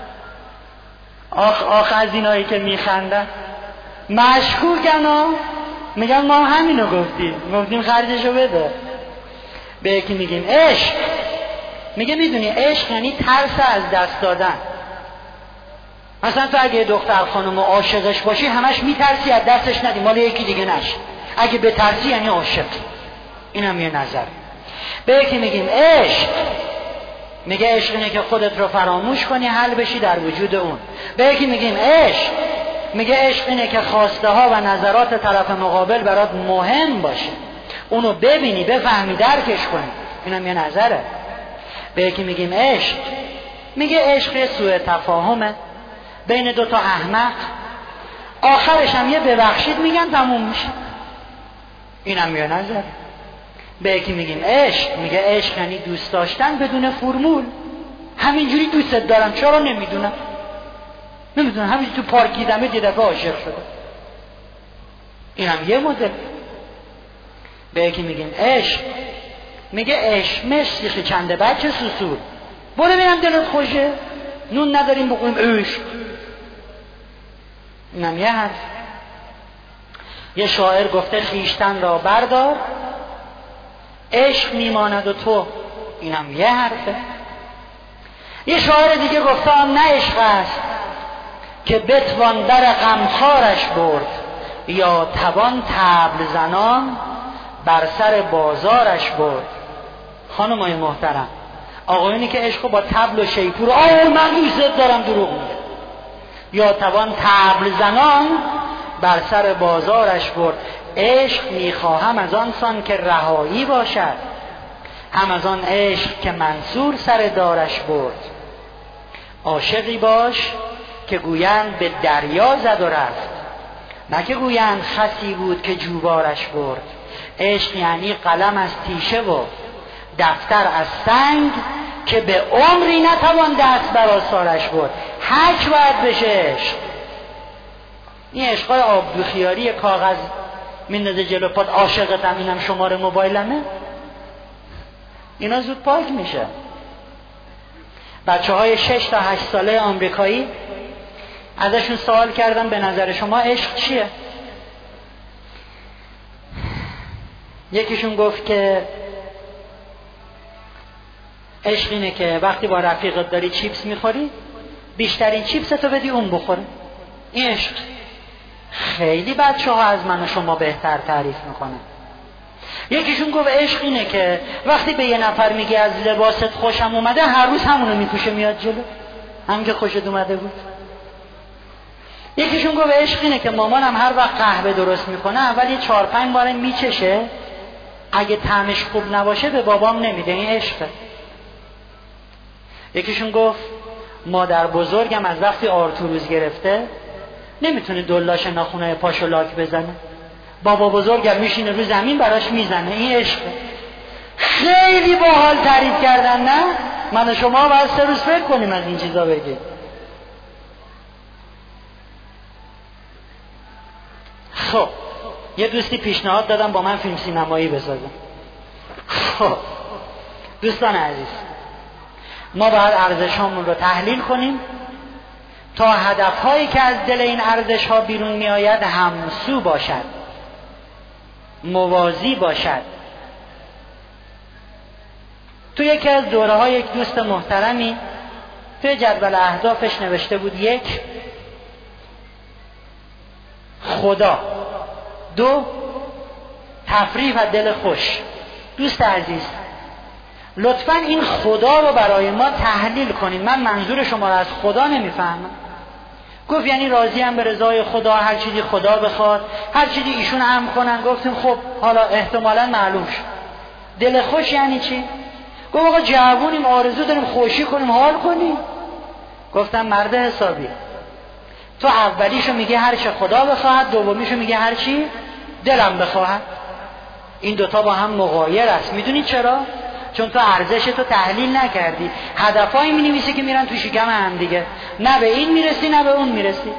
آخ آخ از اینایی که میخندن مشکوکن ها، میگن ما همینو گفتیم، گفتیم خرجشو بده. به یکی میگیم عشق، میگه میدونی عشق یعنی ترس از دست دادن. مثلا تو اگه دختر خانم عاشقش باشی همش میترسی از دستش ندی، مال یکی دیگه نشه. اگه بترسی یعنی عاشق. اینم یه نظر. به یکی میگیم عشق، میگه عشق اینه که خودت رو فراموش کنی، حل بشی در وجود اون. به یکی میگیم عشق، میگه عشق اینه که خواسته ها و نظرات طرف مقابل برات مهم باشه، اونو ببینی بفهمی درکش کنی. اینم یه نظره. به یکی میگیم عشق، میگه عشق سوء تفاهمه بین دوتا احمق، آخرش هم یه ببخشید میگن تموم میشه. اینم یه نظر. به یکی میگیم عشق، میگه عشق یعنی دوست داشتن بدون فرمول، همینجوری دوستت دارم چرا نمیدونم نمیدونم همینجوری تو پارک دیدمه یه دفعه عاشق شده. اینم یه مدل. به یکی میگیم عشق، میگه عشق مشتی چنده بچه سوسور، برو ببینم دلت خوشه، نون نداریم بخوریم عشق. اینم یه حرف. یه شاعر گفته خویشتن را بردار عشق میماند و تو. اینم یه حرفه. یه شاعر دیگه گفته نه عشق است که بتوان در غمخوارش برد، یا توان طبل زنان بر سر بازارش برد. خانمای محترم، آقایونی که عشقو با طبل و شیپور آه من دوست دارم دروغ میگه، یا توان طبل زنان بر سر بازارش برد. عشق میخواهم از آن سان که رهایی باشد، هم از آن عشق که منصور سر دارش برد. عاشقی باش که گویند به دریا زد و رفت، نه که گویند خسی بود که جوبارش برد. عشق یعنی قلم از تیشه و دفتر از سنگ که به عمری نتوان دست بر آثارش برد. حک باید بشه عشق. این عشقای آبدو خیاری کاغذ میندازه جلو پات، عاشقتم اینم شماره موبایلمه، اینا زود پاک میشه. بچه های شش تا هشت ساله آمریکایی ازشون سوال کردم به نظر شما عشق چیه؟ یکیشون گفت که عشق اینه که وقتی با رفیقت داری چیپس میخوری بیشترین چیپس تو بدی اون بخوره. این عشق. خیلی بچه ها از من و شما بهتر تعریف میکنه. یکیشون گفت عشق اینه که وقتی به یه نفر میگی از لباست خوشم اومده هر روز همونو میپوشه میاد جلو، هم که خوشت اومده بود. یکیشون گفت عشق اینه که مامانم هر وقت قهوه درست میکنه اول یه چهار پنج بار میچشه، اگه طعمش خوب نباشه به بابام نمیده. این عشقه. یکیشون گفت مادر بزرگم از وقتی آرتوروز گرفته نمیتونه دلاش ناخونه پاشو لاک بزنه، بابا بزرگم میشینه رو زمین براش میزنه. این عشقه. خیلی باحال تعریف کردن نه؟ من و شما باید سه روز فکر کنیم از این چیزا بگیم. خب یه دوستی پیشنهاد دادم با من فیلم سینمایی بسازم. خب دوستان عزیز، ما باید ارزش‌هامون رو تحلیل کنیم تا هدف‌هایی که از دل این ارزش‌ها بیرون میآید همسو باشد، موازی باشد. تو یکی از دوره‌های یک دوست محترمی توی جدول اهدافش نوشته بود یک، خدا، دو، تفریح و دل خوش. دوست عزیز لطفاً این خدا رو برای ما تحلیل کنید. من منظور شما رو از خدا نمیفهمم. گفت یعنی راضی هم به رضای خدا، هر چیزی خدا بخواد، هر چیزی ایشون هم کنن. گفتیم خب حالا احتمالاً معلوم شد. دل خوش یعنی چی؟ گفت آقا جوونیم آرزو داریم خوشی کنیم حال کنیم. گفتم مرد حسابی، تو اولیشو میگه هر چه خدا بخواهد، دومیشو میگه هر چی دلم بخواهد. این دوتا با هم مغایر است. میدونی چرا؟ چون تو ارزش تو تحلیل نکردی. هدفایی مینویسی که میرن تو شکم هم دیگه، نه به این میرسی نه به اون میرسی.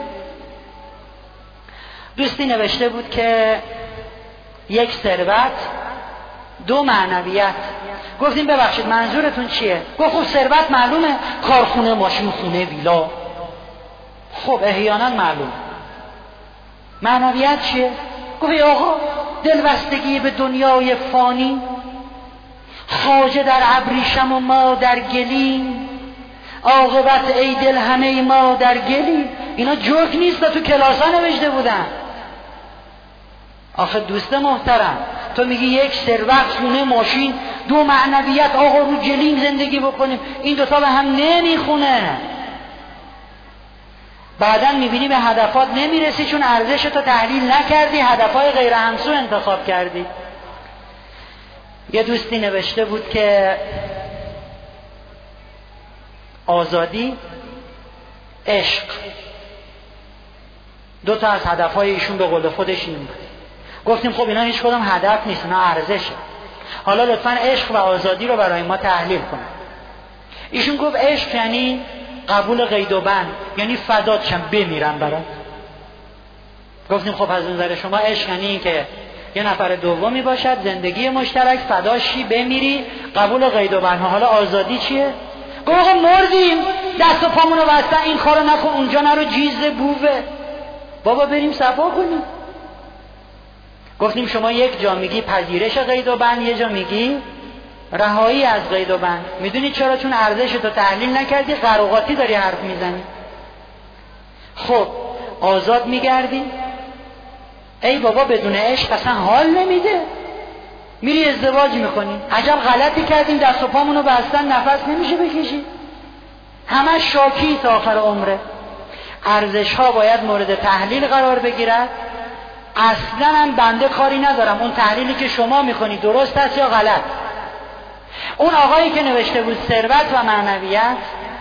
دوستی نوشته بود که یک ثروت، دو معنویت. گفتیم ببخشید منظورتون چیه؟ گفت خب ثروت معلومه، کارخونه، ماشین، خونه، ویلا. خب احیانا معلوم. معنویت چیه؟ گفت ای آقا دلبستگی به دنیای فانی، خواجه در ابریشم و ما در گلیم، عاقبت ای دل همه ما در گلیم. اینا جوک نیست، تو کلاس ها نوشته بودن. آخه دوست محترم تو میگی یک ثروت، خونه، ماشین، دو معنویت، آقا رو گلیم زندگی بکنیم. این دوتا به هم نمیخونه. بعدن میبینی به هدفات نمیرسی چون ارزش تو تحلیل نکردی، هدفهای غیر همسو انتخاب کردی. یه دوستی نوشته بود که آزادی، عشق، دو تا از هدفهای ایشون به قول خودش این بود. گفتیم خب اینا هیچ کدام هدف نیست، اینا ارزشه. حالا لطفاً عشق و آزادی رو برای ما تحلیل کن. ایشون گفت عشق یعنی قبول قید و بند، یعنی فدات شم بمیرم برات. گفتیم خب از نظر شما عشق یعنی این که یه نفر دومی باشد، زندگی مشترک، فداشی، بمیری، قبول قید و بند. حالا آزادی چیه؟ گفت آقا مردیم، دست و پامونو بستن، این کارو نکن، اونجا نرو، جیزه بوه. بابا بریم صفا کنیم. گفتیم شما یک جا میگی پذیرش قید و بند، یه جا میگی رهایی از قید و بند. میدونی چرا؟ چون ارزش تو تحلیل نکردی، قراقاتی داری حرف میزنی. خب آزاد میگردی، ای بابا بدون عشق اصلا حال نمیده، میری ازدواج میکنی، عجب غلطی کردیم دست و پامونو بستن، نفس نمیشه بکشی، همه شاکی تا آخر عمره. ارزش ها باید مورد تحلیل قرار بگیرد. اصلا هم بنده کاری ندارم اون تحلیلی که شما میکنی درست است یا غلط. اون آقایی که نوشته بود ثروت و معنویت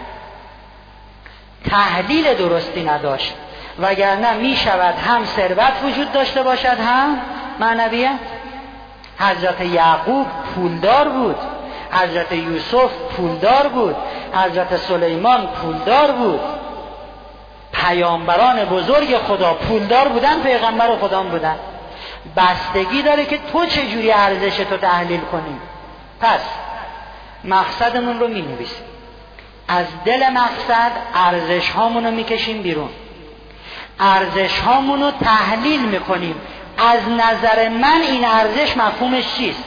تحلیل درستی نداشت، وگرنه می شود هم ثروت وجود داشته باشد هم معنویت. حضرت یعقوب پولدار بود، حضرت یوسف پولدار بود، حضرت سلیمان پولدار بود، پیامبران بزرگ خدا پولدار بودن، پیغمبر خدا بودن. بستگی داره که تو چجوری ارزش تو تحلیل کنی. پس مقصدمون رو می نویسیم. از دل مقصد ارزش هامون رو میکشیم بیرون، ارزش هامون رو تحلیل میکنیم. از نظر من این ارزش مفهومش چیست؟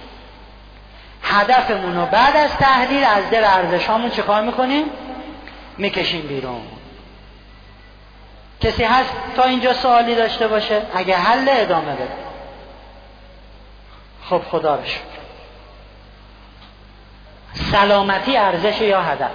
هدفمون رو بعد از تحلیل از دل ارزش هامون چه کار میکنیم؟ میکشیم بیرون. کسی هست تا اینجا سوالی داشته باشه؟ اگه حل ادامه بده. خب خدا رو شکر. سلامتی ارزش یا هدف؟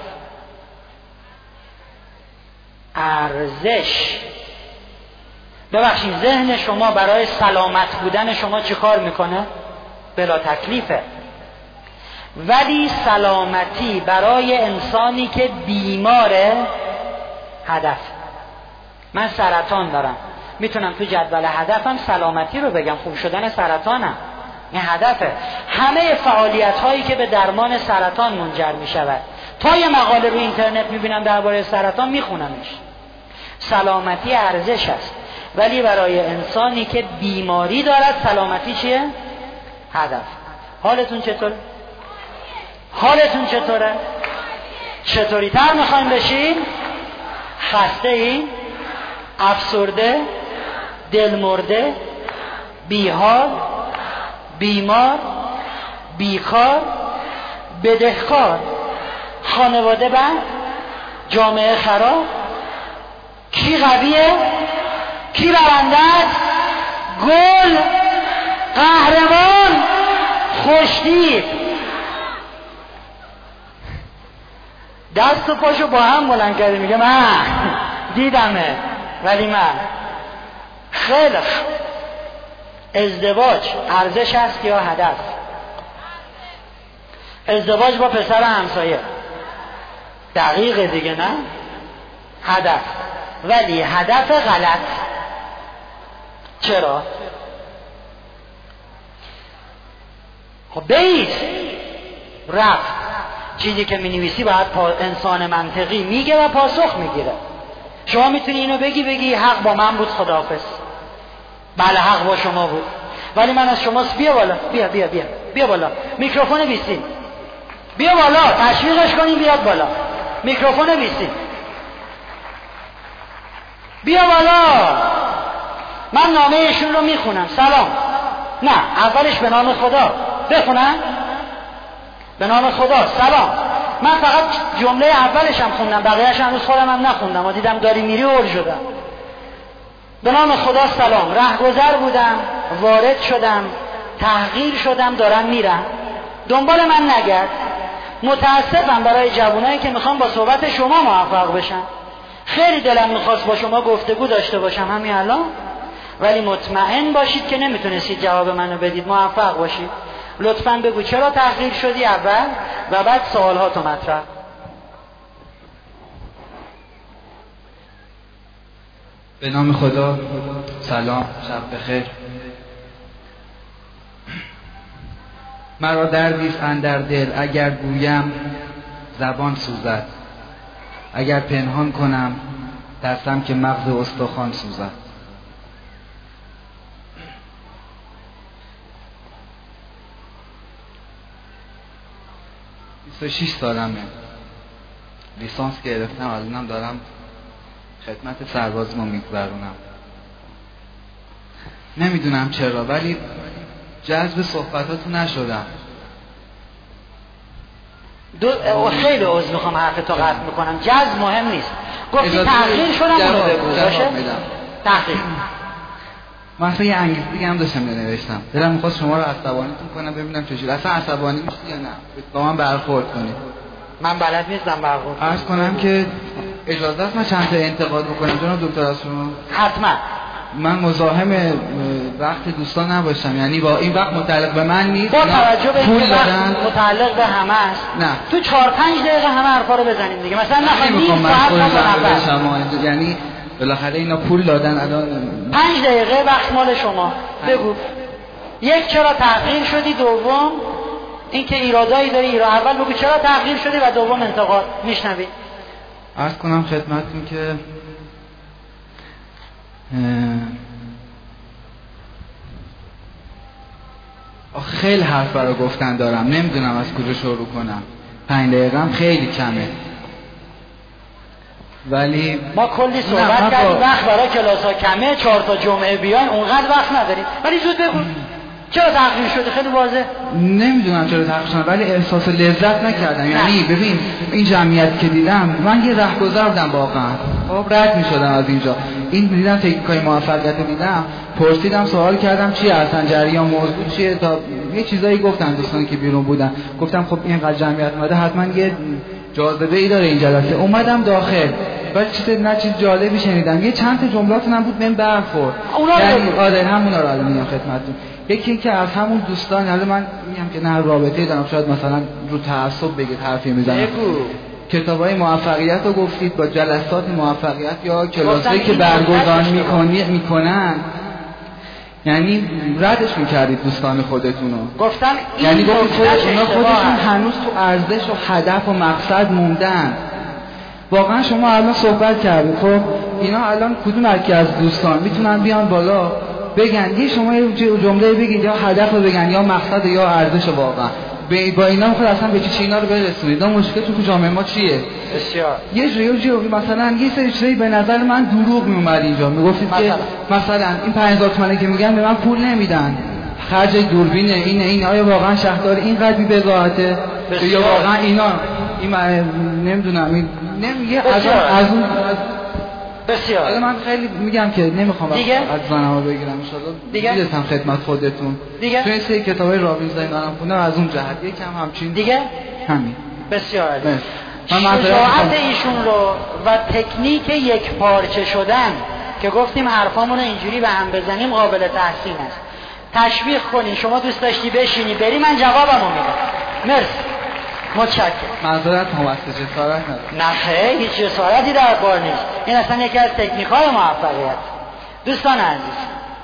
ارزش. ببخشید ذهن شما برای سلامت بودن شما چه کار میکنه؟ بلا تکلیفه. ولی سلامتی برای انسانی که بیماره هدف. من سرطان دارم، میتونم تو جدول هدفم سلامتی رو بگم، خوب شدن سرطانم، این هدفه. همه فعالیت هایی که به درمان سرطان منجر میشود، تا یه مقاله رو اینترنت میبینم درباره سرطان میخونمش. سلامتی ارزش است، ولی برای انسانی که بیماری دارد سلامتی چیه؟ هدف. حالتون چطور؟ حالتون چطوره؟ چطوری تر میخوایم بشین؟ خسته ای؟ افسرده؟ دلمرده؟ بیحال؟ بیمار؟ بیکار؟ بدهکار؟ خانواده بند؟ جامعه خراب؟ کی قویه؟ کی برنده است؟ گل؟ قهرمان؟ خوشتیپ؟ دست و پاشو با هم بلند کرده میگه من دیدمه ولی من. خیلی ازدواج ارزش است یا هدف؟ ازدواج با پسر همسایه دقیقه دیگه، نه؟ هدف. ولی هدف غلط. چرا؟ خب بیست رفت. چیزی که می نویسی باید انسان منطقی میگه و پاسخ میگیره. شما میتونی اینو بگی بگی حق با من بود خداحافظ، بله حق با شما بود، ولی من از شما بیا بالا، بیا بیا بیا بیا بالا، میکروفون بیستین، بیا بالا، تشویقش کنیم بیاد بالا، میکروفون بیستین، بیا بالا. من نامه ایشون رو میخونم. سلام. نه اولش به نام خدا بخونم. به نام خدا سلام. من فقط جمله اولش هم خوندم، بقیه‌اش هنوز خودم هم نخوندم و دیدم داری میری اور شدم. به نام خدا سلام. رهگذر بودم، وارد شدم، تحقیر شدم، دارم میرم، دنبال من نگرد. متاسفم برای جوانایی که میخوام با صحبت شما موفق بشن. خیلی دلم میخواست با شما گفتگو داشته باشم همین الان، ولی مطمئن باشید که نمیتونستید جواب منو بدید. موفق باشید. لطفاً بگو چرا تحقیر شدی اول و بعد سوالاتو مطرح. به نام خدا. سلام، شب بخیر. مرا دردی است اندر دل، اگر گویم زبان سوزد، اگر پنهان کنم ترسم که مغز استخوان سوزد. بیست و شش سالمه، لیسانس گرفتم، از اینم دارم خدمت سربازیمو میگذرونم. نمیدونم چرا ولی جذب صحبتاتو نشدم. دو خیلی عذر میخوام حرفتو قطع میکنم، جذب مهم نیست. گفتی تحقیر شدم اونو باشه؟ تحقیر. من اصلا یه انگیز دیگه هم داشتم نوشتم، دلم میخواست شما رو عصبانیتون کنم ببینم چجوری. اصلا عصبانی میشید یا نه؟ با من برخورد کنید. من بلد نیستم برخورد کنم. عرض کنم که اجازه است من چند تا انتقاد بکنم جناب دکتر از شما؟ حتما. من مزاحم وقت دوستان نباشم، یعنی با این وقت متعلق به من نیست. با توجه به اینکه وقت متعلق به همه است، نه تو چهار پنج دقیقه همه حرفا رو بزنیم دیگه. مثلا نخواهیم نیم ساعت بشم، یعنی بالاخره اینا پول دادن الان. پنج دقیقه وقت مال شما. بگو یک چرا تأخیر شدی، دوم اینکه ایرادایی داری ایراد. اول بگو چرا تأخیر شدی و دوم انتقاد. میشنوی؟ عرض کنم خدمتتون که خیلی حرف برای گفتن دارم، نمیدونم از کجا شروع کنم. پنج دقیقه هم خیلی کمه. ولی ما کلی صحبت کردیم با... وقت برای کلاس ها کمه، چهار تا جمعه بیاین اونقدر وقت نداریم، ولی زود بگو چرا تغییر شده؟ خیلی واضح. نمیدونم چرا تغییر شده ولی احساس لذت نکردم. یعنی ببین این جمعیت که دیدم من یه رهگذر بودم واقعا، خب رد میشدم از اینجا، این دیدم تکنیکای موفقیت دیدم، پرسیدم سوال کردم چی اصلا جریان موضوع چیه، تا یه چیزایی گفتن دوستانی که بیرون بودن، گفتم خب اینقدر جمعیت اومده حتما یه جاذبه ای داره این جلسه. اومدم داخل ولی چیز نه چیز جالبی شنیدم، یه چند تا جملاتون هم بود بهم برخورد. یعنی آره همونا رو الان میگم خدمتتون. یکی اینکه از همون دوستان، حالا من میگم که نه رابطه‌ای دارم، شاید مثلا رو تعصب بگید حرفی میزنم، کتابای موفقیت رو گفتید با جلسات موفقیت یا کلاسایی که برگزار میکنی میکنن، یعنی ردش میکردید دوستان خودتون رو. گفتم این یعنی گفتید اونا خودشون هنوز تو ارزش و هدف و مقصد موندن. واقعا شما الان صحبت کردید، خب اینا الان کدوم یکی از دوستان میتونن بیان بالا بگن یه شما یه جمله بگید یا هدف رو بگن یا مقصد یا ارزش واقعا با اینا میخواد اصلا به چی چی اینا رو برسونید. مشکلتون تو جامعه ما چیه؟ بسیار یه جوری مثلا یه سری چیزایی به نظر من دروغ میومد اینجا، میگفتید که مثلا این پنج هزار تومانی که میگن به من پول نمیدن، خرج دوربینه اینه این، آیا واقعا شهردار اینقدر بی بضاعته یا واقعا اینا این نمیدونم این نمیگه از از اون بسیار. حالا من خیلی میگم که نمیخوام از زنمو بگیرم ان شاءالله میرسم خدمت خودتون دیگه. تو این سری کتابای رابینز دارم خوندم از اون جهت یکم همچین دیگه همین. بسیار عالی. شجاعت ایشون رو و تکنیک یک پارچه شدن که گفتیم حرفامون رو اینجوری به هم بزنیم قابل تحسین است. تشویق کنین. شما دوست داشتی بشینی بری، من جوابمو میدم. مرسی. متشکرم. معذرت هم وقت جسارت ندارم. نه خیلی هیچ جسارتی در کار نیست. این اصلا یکی از تکنیک‌های موفقیت. دوستان عزیز،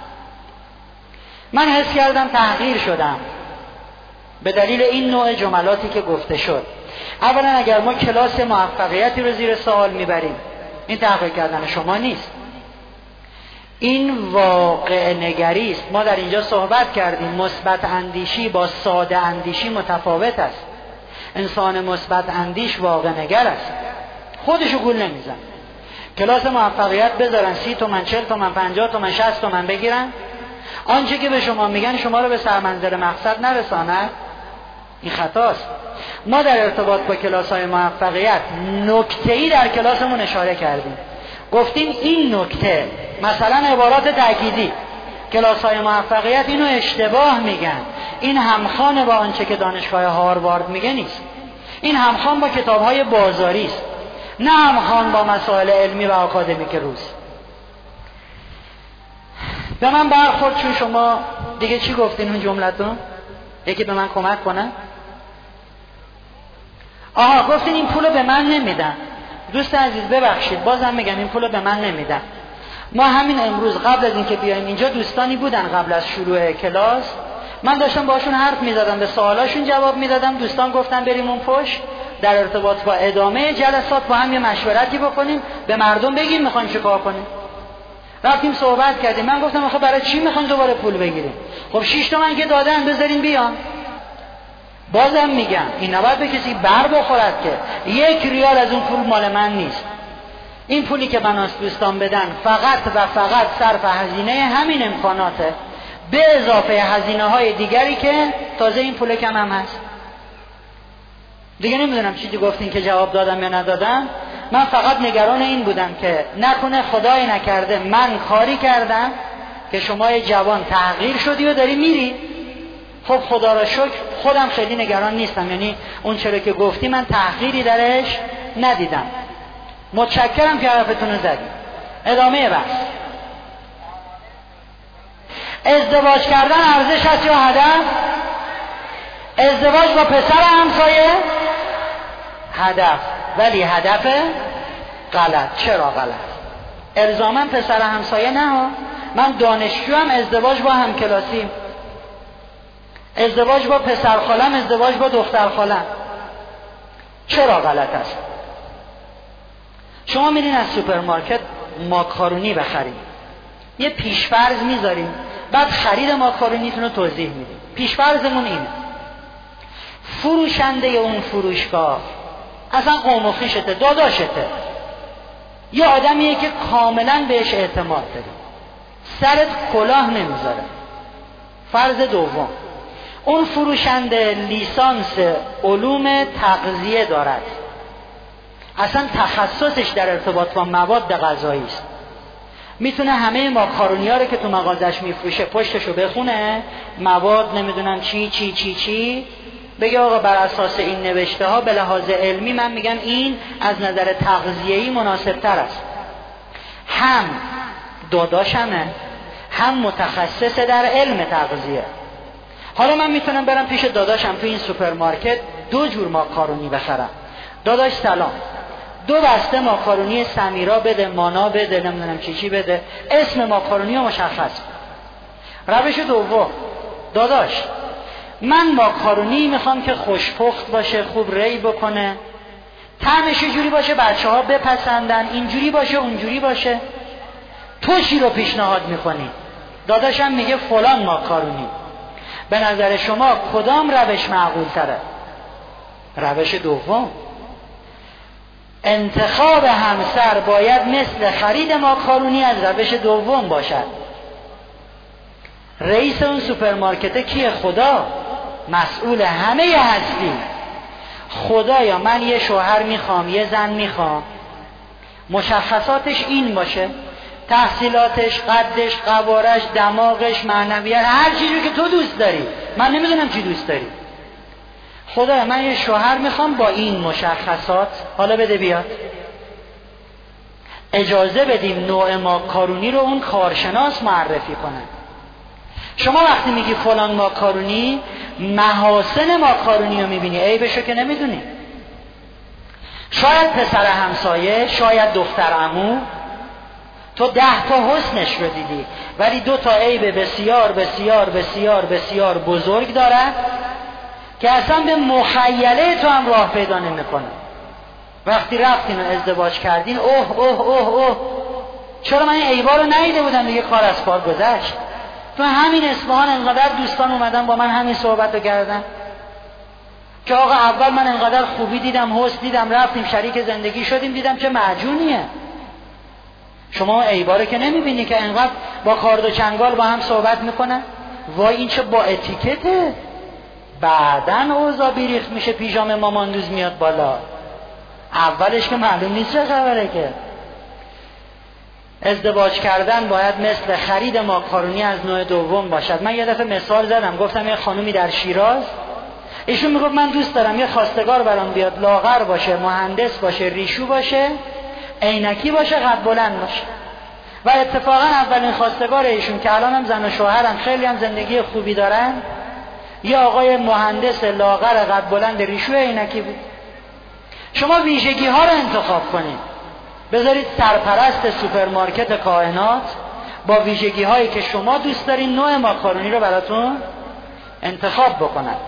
من حس کردم تحقیر شدم به دلیل این نوع جملاتی که گفته شد. اولا اگر ما کلاس موفقیتی رو زیر سوال میبریم، این تحقیر کردن شما نیست، این واقع نگری است. ما در اینجا صحبت کردیم مثبت اندیشی با ساده اندیشی متفاوت است. انسان مثبت اندیش واقع نگر است، خودشو گول نمیزن. کلاس موفقیت بذارن سی تومن چل تومن پنجاه تومن شصت تومن بگیرن، آنچه که به شما میگن شما رو به سرمنزل مقصد نرساند، این خطاست. ما در ارتباط با کلاس های موفقیت نکته‌ای در کلاسمون اشاره کردیم، گفتیم این نکته مثلا عبارات تأکیدی کلاس های موفقیت اینو اشتباه میگن، این همخوان با آنچه که دانشگاه هاروارد میگه نیست، این همخوان با کتاب های بازاری است، نه همخوان با مسائل علمی و آکادمیک روز. به من برخورد چون شما دیگه چی گفتین اون جملتون؟ یکی به من کمک کنه؟ آها گفتین این پولو به من نمیدن. دوست عزیز ببخشید بازم میگم این پولو به من نمیدن. ما همین امروز قبل از اینکه بیایم اینجا دوستانی بودن قبل از شروع کلاس، من داشتم باشون حرف میزدم، به سوالاشون جواب میدادم. دوستان گفتن بریم اون پشت در ارتباط با ادامه جلسات با هم یه مشورتی بکنیم، به مردم بگیم میخوایم چه کار کنیم. رفتیم صحبت کردیم، من گفتم آخه برای چی میخوایم دوباره پول بگیریم؟ خب شش تومن که دادن بذارین بیان. بازم میگم این نباید به کسی بر بخورد که یک ریال از اون پول مال من نیست. این پولی که بناست دوستان بدن فقط و فقط صرف هزینه همین امکاناته، به اضافه هزینه های دیگری که تازه این پول کم هم هست. دیگه نمیدونم چیزی گفتین که جواب دادم یا ندادم. من فقط نگران این بودم که نکنه خدای نکرده من کاری کردم که شما جوان تغییر شدی و داری میری. خب خدا را شکر خودم خیلی نگران نیستم، یعنی اون چرا که گفتی من تغییری درش ندیدم. متشکرم که حرفتون رو زدید. ادامه بحث. ازدواج کردن ارزش هست یا هدف؟ ازدواج با پسر همسایه هدف، ولی هدف غلط. چرا غلط؟ الزاما پسر همسایه نه ها. من دانشجوام، ازدواج با همکلاسیم، ازدواج با پسر خالم، ازدواج با دختر خالم. چرا غلط است؟ شما میرین از سوپرمارکت ماکارونی بخرید، یه پیشفرض میذاریم، بعد خرید ماکارونیتون رو توضیح میدیم. پیشفرضمون اینه فروشنده اون فروشگاه اصلا قوم و خویشته، داداشته، یه آدمیه که کاملا بهش اعتماد داری، سرت کلاه نمیذاره. فرض دوم، اون فروشنده لیسانس علوم تغذیه دارد، اصلا تخصصش در ارتباط با مواد غذایی است، میتونه همه ماکارونی ها رو که تو مغازش میفروشه پشتشو بخونه، مواد نمیدونم چی چی چی چی، بگه آقا بر اساس این نوشته ها به لحاظ علمی من میگم این از نظر تغذیه‌ای مناسب تر است. هم داداشمه، هم متخصص در علم تغذیه. حالا من میتونم برم پیش داداشم تو این سوپرمارکت دو جور ماکارونی بخرم. داداش سلام، دو بسته ماکارونی سمیرا بده، مانا بده، نمیدونم چی چی بده، اسم ماکارونی رو مشخص. روش دوم، داداش من ماکارونی میخوام که خوشپخت باشه، خوب ری بکنه، طعمش جوری باشه بچه ها بپسندن، اینجوری باشه اونجوری باشه، تو چی رو پیشنهاد میکنی؟ داداشم میگه فلان ماکارونی. به نظر شما کدام روش معقول تره؟ روش دوم. انتخاب همسر باید مثل خرید ماکارونی از روش دوم باشد. رئیس اون سوپرمارکت کیه؟ خدا، مسئول همه هستی. خدایا من یه شوهر میخوام، یه زن میخوام، مشخصاتش این باشه، تحصیلاتش، قدش، قوارش، دماغش، معنویت، هر چیزی که تو دوست داری، من نمیدونم چی دوست داری. خدایا من یه شوهر میخوام با این مشخصات، حالا بده بیاد. اجازه بدیم نوع ماکارونی رو اون کارشناس معرفی کنه. شما وقتی میگی فلان ماکارونی، محاسن ماکارونی رو میبینی، عیبشو که نمیدونی. شاید پسر همسایه، شاید دختر عمو، تو ده تا حسنش رو دیدی، ولی دو تا عیب بسیار بسیار بسیار بسیار بزرگ داره که اصلا به مخیله تو هم راه پیدا نمیکنه. وقتی رفتین و ازدواج کردین، اوه اوه اوه اوه چرا من این عیبا رو ندیده بودم؟ دیگه کار از کار گذشت. تو همین اصفهان انقدر دوستان اومدن با من همین صحبت رو کردن که آقا اول من انقدر خوبی دیدم، حسن دیدم، رفتیم شریک زندگی شدیم، دیدم چه معجونیه. شما عیبا رو که نمیبینی که انقدر با کارد و چنگال با هم صحبت میکنن؟ وای این چه با اتیکته. بعدن اوضاع بیریخت میشه، پیژامه ماماندوز میاد بالا، اولش که معلوم نیست چه خبره. که ازدواج کردن باید مثل خرید ماکارونی از نوع دوم باشد. من یه دفعه مثال زدم، گفتم یه خانومی در شیراز، ایشون میگفت من دوست دارم یه خواستگار برام بیاد، لاغر باشه، مهندس باشه، ریشو باشه، عینکی باشه، قد بلند باشه. و اتفاقا اولین خواستگار ایشون که الان هم زن و شوهرن، خیلی هم زندگی خوبی دارن، یه آقای مهندس لاغر قد بلند ریشو عینکی بود. شما ویژگی ها رو انتخاب کنید، بذارید سرپرست سوپرمارکت کائنات با ویژگی هایی که شما دوست دارین نوع ماکارونی رو براتون انتخاب بکند.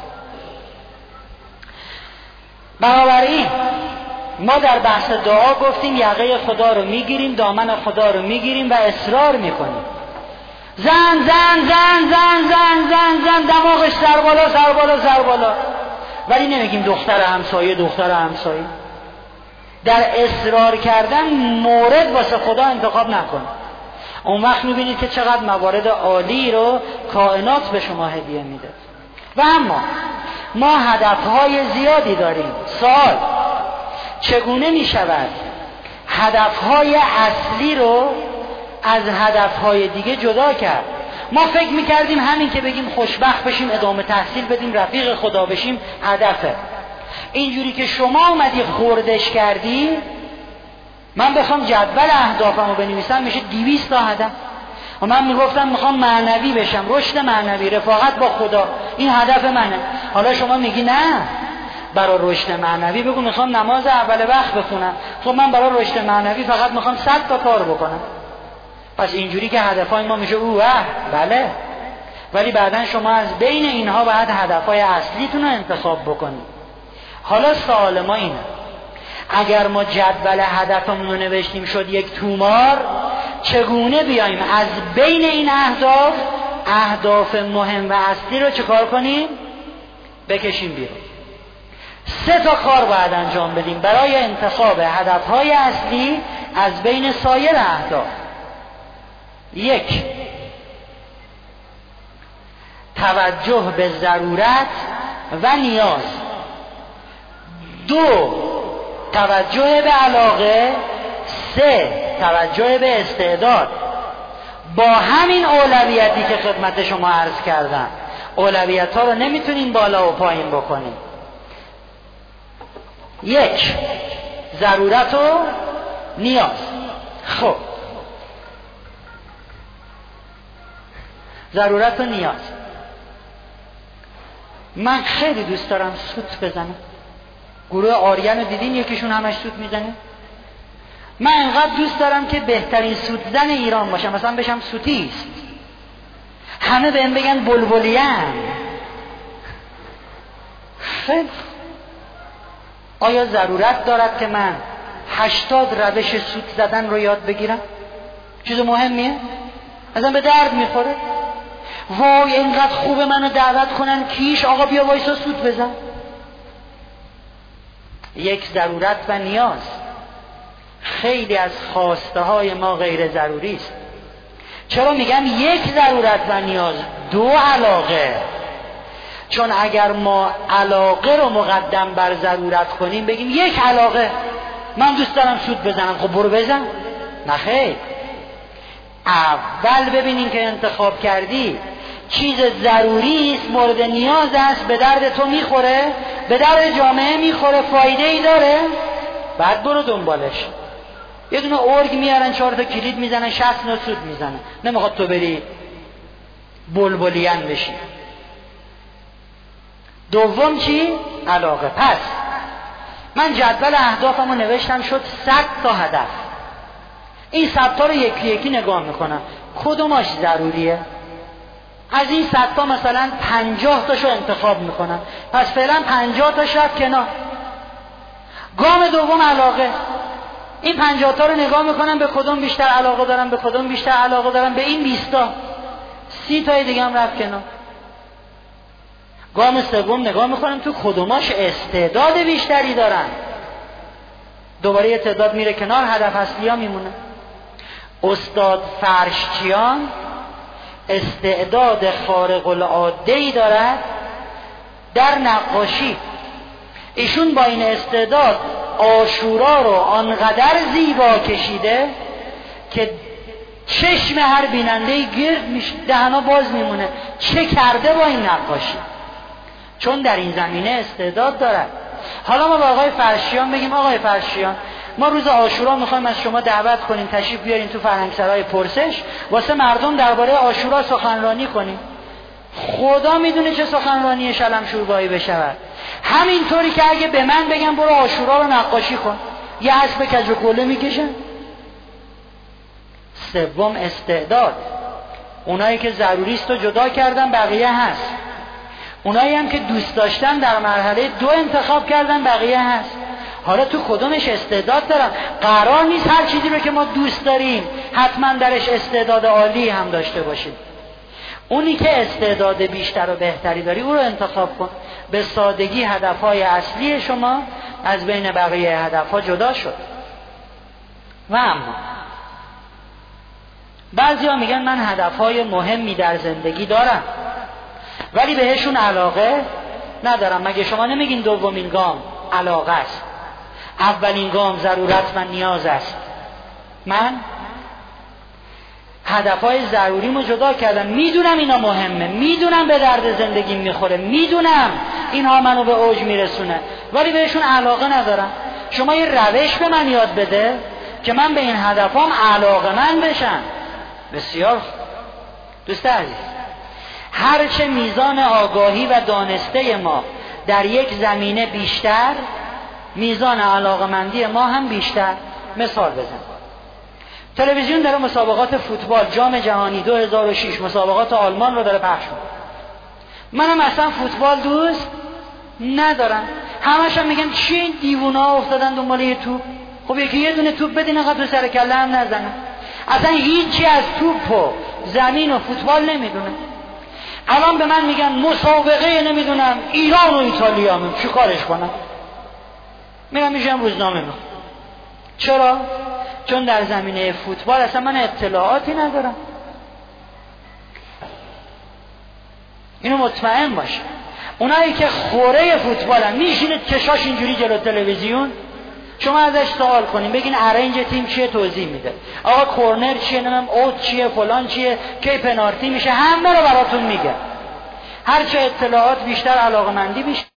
بنابراین ما در بحث دعا گفتیم یقه خدا رو میگیریم، دامن خدا رو میگیریم و اصرار میکنیم. زن زن زن زن زن زن زن دماغش سر بالا سر بالا سر بالا، ولی نمیگیم دختر همسایه دختر همسایه. در اصرار کردن مورد واسه خدا انتخاب نکن. اون وقت میبینید که چقدر موارد عالی رو کائنات به شما هدیه میده. و اما ما هدفهای زیادی داریم. سوال چگونه میشود هدفهای اصلی رو از هدفهای دیگه جدا کرد؟ ما فکر میکردیم همین که بگیم خوشبخت بشیم، ادامه تحصیل بدیم، رفیق خدا بشیم هدفه. اینجوری که شما اومدی خوردش کردی، من بخوام جدول اهدافمو بنویسم میشه دویست تا هدف. و من میگفتم میخوام معنوی بشم، رشد معنوی، رفاقت با خدا، این هدف منه. حالا شما میگی نه، برای رشد معنوی بگو میخوام نماز اول وقت بخونم. خب من برای رشد معنوی فقط میخوام صد تا کار بکنم. پس اینجوری که هدفهای ما میشه اوه بله، ولی بعدن شما از بین اینها باید هدفهای اصلیتون رو انتخاب بکنید. حالا سوال ما اینه، اگر ما جدول هدفمون رو نوشتیم شد یک تومار، چگونه بیایم از بین این اهداف اهداف مهم و اصلی رو چکار کنیم؟ بکشیم بیرون. سه تا کار باید انجام بدیم برای انتخاب هدفهای اصلی از بین سایر اهداف. یک، توجه به ضرورت و نیاز. دو، توجه به علاقه. سه، توجه به استعداد. با همین اولویتی که خدمت شما عرض کردم، اولویت ها رو نمیتونین بالا و پایین بکنین. یک، ضرورت و نیاز. خب ضرورت و نیاز، من خیلی دوست دارم سوت بزنم. گروه آریان رو دیدین یکیشون همش سوت میزنه؟ من انقدر دوست دارم که بهترین سوت زن ایران باشم، مثلا بشم سوتیست، همه بهم بگن بلبلیم. خیلی آیا ضرورت دارد که من هشتاد روش سوت زدن رو یاد بگیرم؟ چیز مهمیه؟ اصلا به درد میخوره؟ وای اینقدر خوبه منو دعوت کنن کیش آقا بیا وایسا سوت بزن. یک، ضرورت و نیاز. خیلی از خواسته های ما غیر ضروری است. چرا میگم یک ضرورت و نیاز؟ دو، علاقه. چون اگر ما علاقه رو مقدم بر ضرورت کنیم، بگیم یک علاقه، من دوست دارم سوت بزنم، خب برو بزن. نه خیر، اول ببینیم که انتخاب کردی چیز ضروری است، مورد نیاز است، به درد تو میخوره، به درد جامعه میخوره، فایده ای داره، بعد برو دنبالش. یه دونه ارگ میارن، چهار تا کلید میزنن، شصت نوع سوت میزنن. نمیخواد تو بری بلبلیان بشی. دوم چی؟ علاقه. پس من جدول اهدافمو نوشتم، شد صد تا هدف. این صد تا رو یکی یکی نگاه میکنم، کدوماش ضروریه؟ از این صد تا مثلا پنجاه تاشو انتخاب میکنم، پس فعلا پنجاه تاش رفت کنار. گام دوم علاقه. این پنجاه تا رو نگاه میکنم، به کدوم بیشتر علاقه دارم، به کدوم بیشتر علاقه دارم، به این بیست تا. سی تای دیگه هم رفت کنار. گام سوم نگاه میکنم تو کدوماش استعداد بیشتری دارن، دوباره یه تعداد میره کنار، هدف اصلی ها میمونه. استاد فرشچیان استعداد خارق العاده‌ای دارد در نقاشی. ایشون با این استعداد عاشورا رو آنقدر زیبا کشیده که چشم هر بیننده گرد میشه، دهنا باز میمونه. چه کرده با این نقاشی؟ چون در این زمینه استعداد دارد. حالا ما با آقای فرشیان بگیم آقای فرشیان، ما روز عاشورا میخوایم از شما دعوت کنیم تشریف بیارین تو فرهنگسرای پرسش، واسه مردم درباره عاشورا سخنرانی کنیم. خدا میدونه چه سخنرانی شلم شوربایی بشود. همینطوری که اگه به من بگم برو عاشورا رو نقاشی کن، یه اسب کج و کوله میکشن. سوم استعداد. اونایی که ضروری است رو جدا کردن، بقیه هست. اونایی هم که دوست داشتن در مرحله دو انتخاب کردن، بقیه هست. حالا تو کدومش استعداد دارن؟ قرار نیست هر چیزی رو که ما دوست داریم حتما درش استعداد عالی هم داشته باشیم. اونی که استعداد بیشتر و بهتری داری او رو انتخاب کن. به سادگی هدفهای اصلی شما از بین بقیه هدفها جدا شد. و اما بعضی ها میگن من هدفهای مهمی در زندگی دارم ولی بهشون علاقه ندارم. مگه شما نمیگین دومین گام علاقه است، اولین گام ضرورت و نیاز است؟ من هدفهای ضروریمو جدا کردم، میدونم اینا مهمه، میدونم به درد زندگی میخوره، میدونم اینها منو به اوج میرسونه، ولی بهشون علاقه ندارم. شما یه روش به من یاد بده که من به این هدفام علاقه من بشم. بسیار دوست عزیز، هرچه میزان آگاهی و دانسته ما در یک زمینه بیشتر، میزان علاقه‌مندی ما هم بیشتر. مثال بزن، تلویزیون داره مسابقات فوتبال جام جهانی دو هزار و شش مسابقات آلمان رو داره پخش می‌کنه. منم اصلا فوتبال دوست ندارم، همش هم میگن چی این دیوونا افتادن دنبال یه توپ. خب یکی یه دونه توپ بدین آقا تو سر کله هم نزنن. اصلا هیچی از توپ و زمین و فوتبال نمیدونه. الان به من میگن مسابقه نمیدونم ایران و ایتالیا، من چی کارش کنم؟ میرم میشم روزنامه ما. چرا؟ چون در زمینه فوتبال اصلا من اطلاعاتی ندارم. اینو مطمئن باشه. اونایی که خوره فوتبالن میشینه چشاش اینجوری جلو تلویزیون، شما ازش سوال کنیم بگین ارنج تیم چیه توضیح میده، آقا کورنر چیه، نمیدونم اوت چیه، فلان چیه، کی پنالتی میشه، همه رو براتون میگه. هر چه اطلاعات بیشتر علاقمندی بیشتر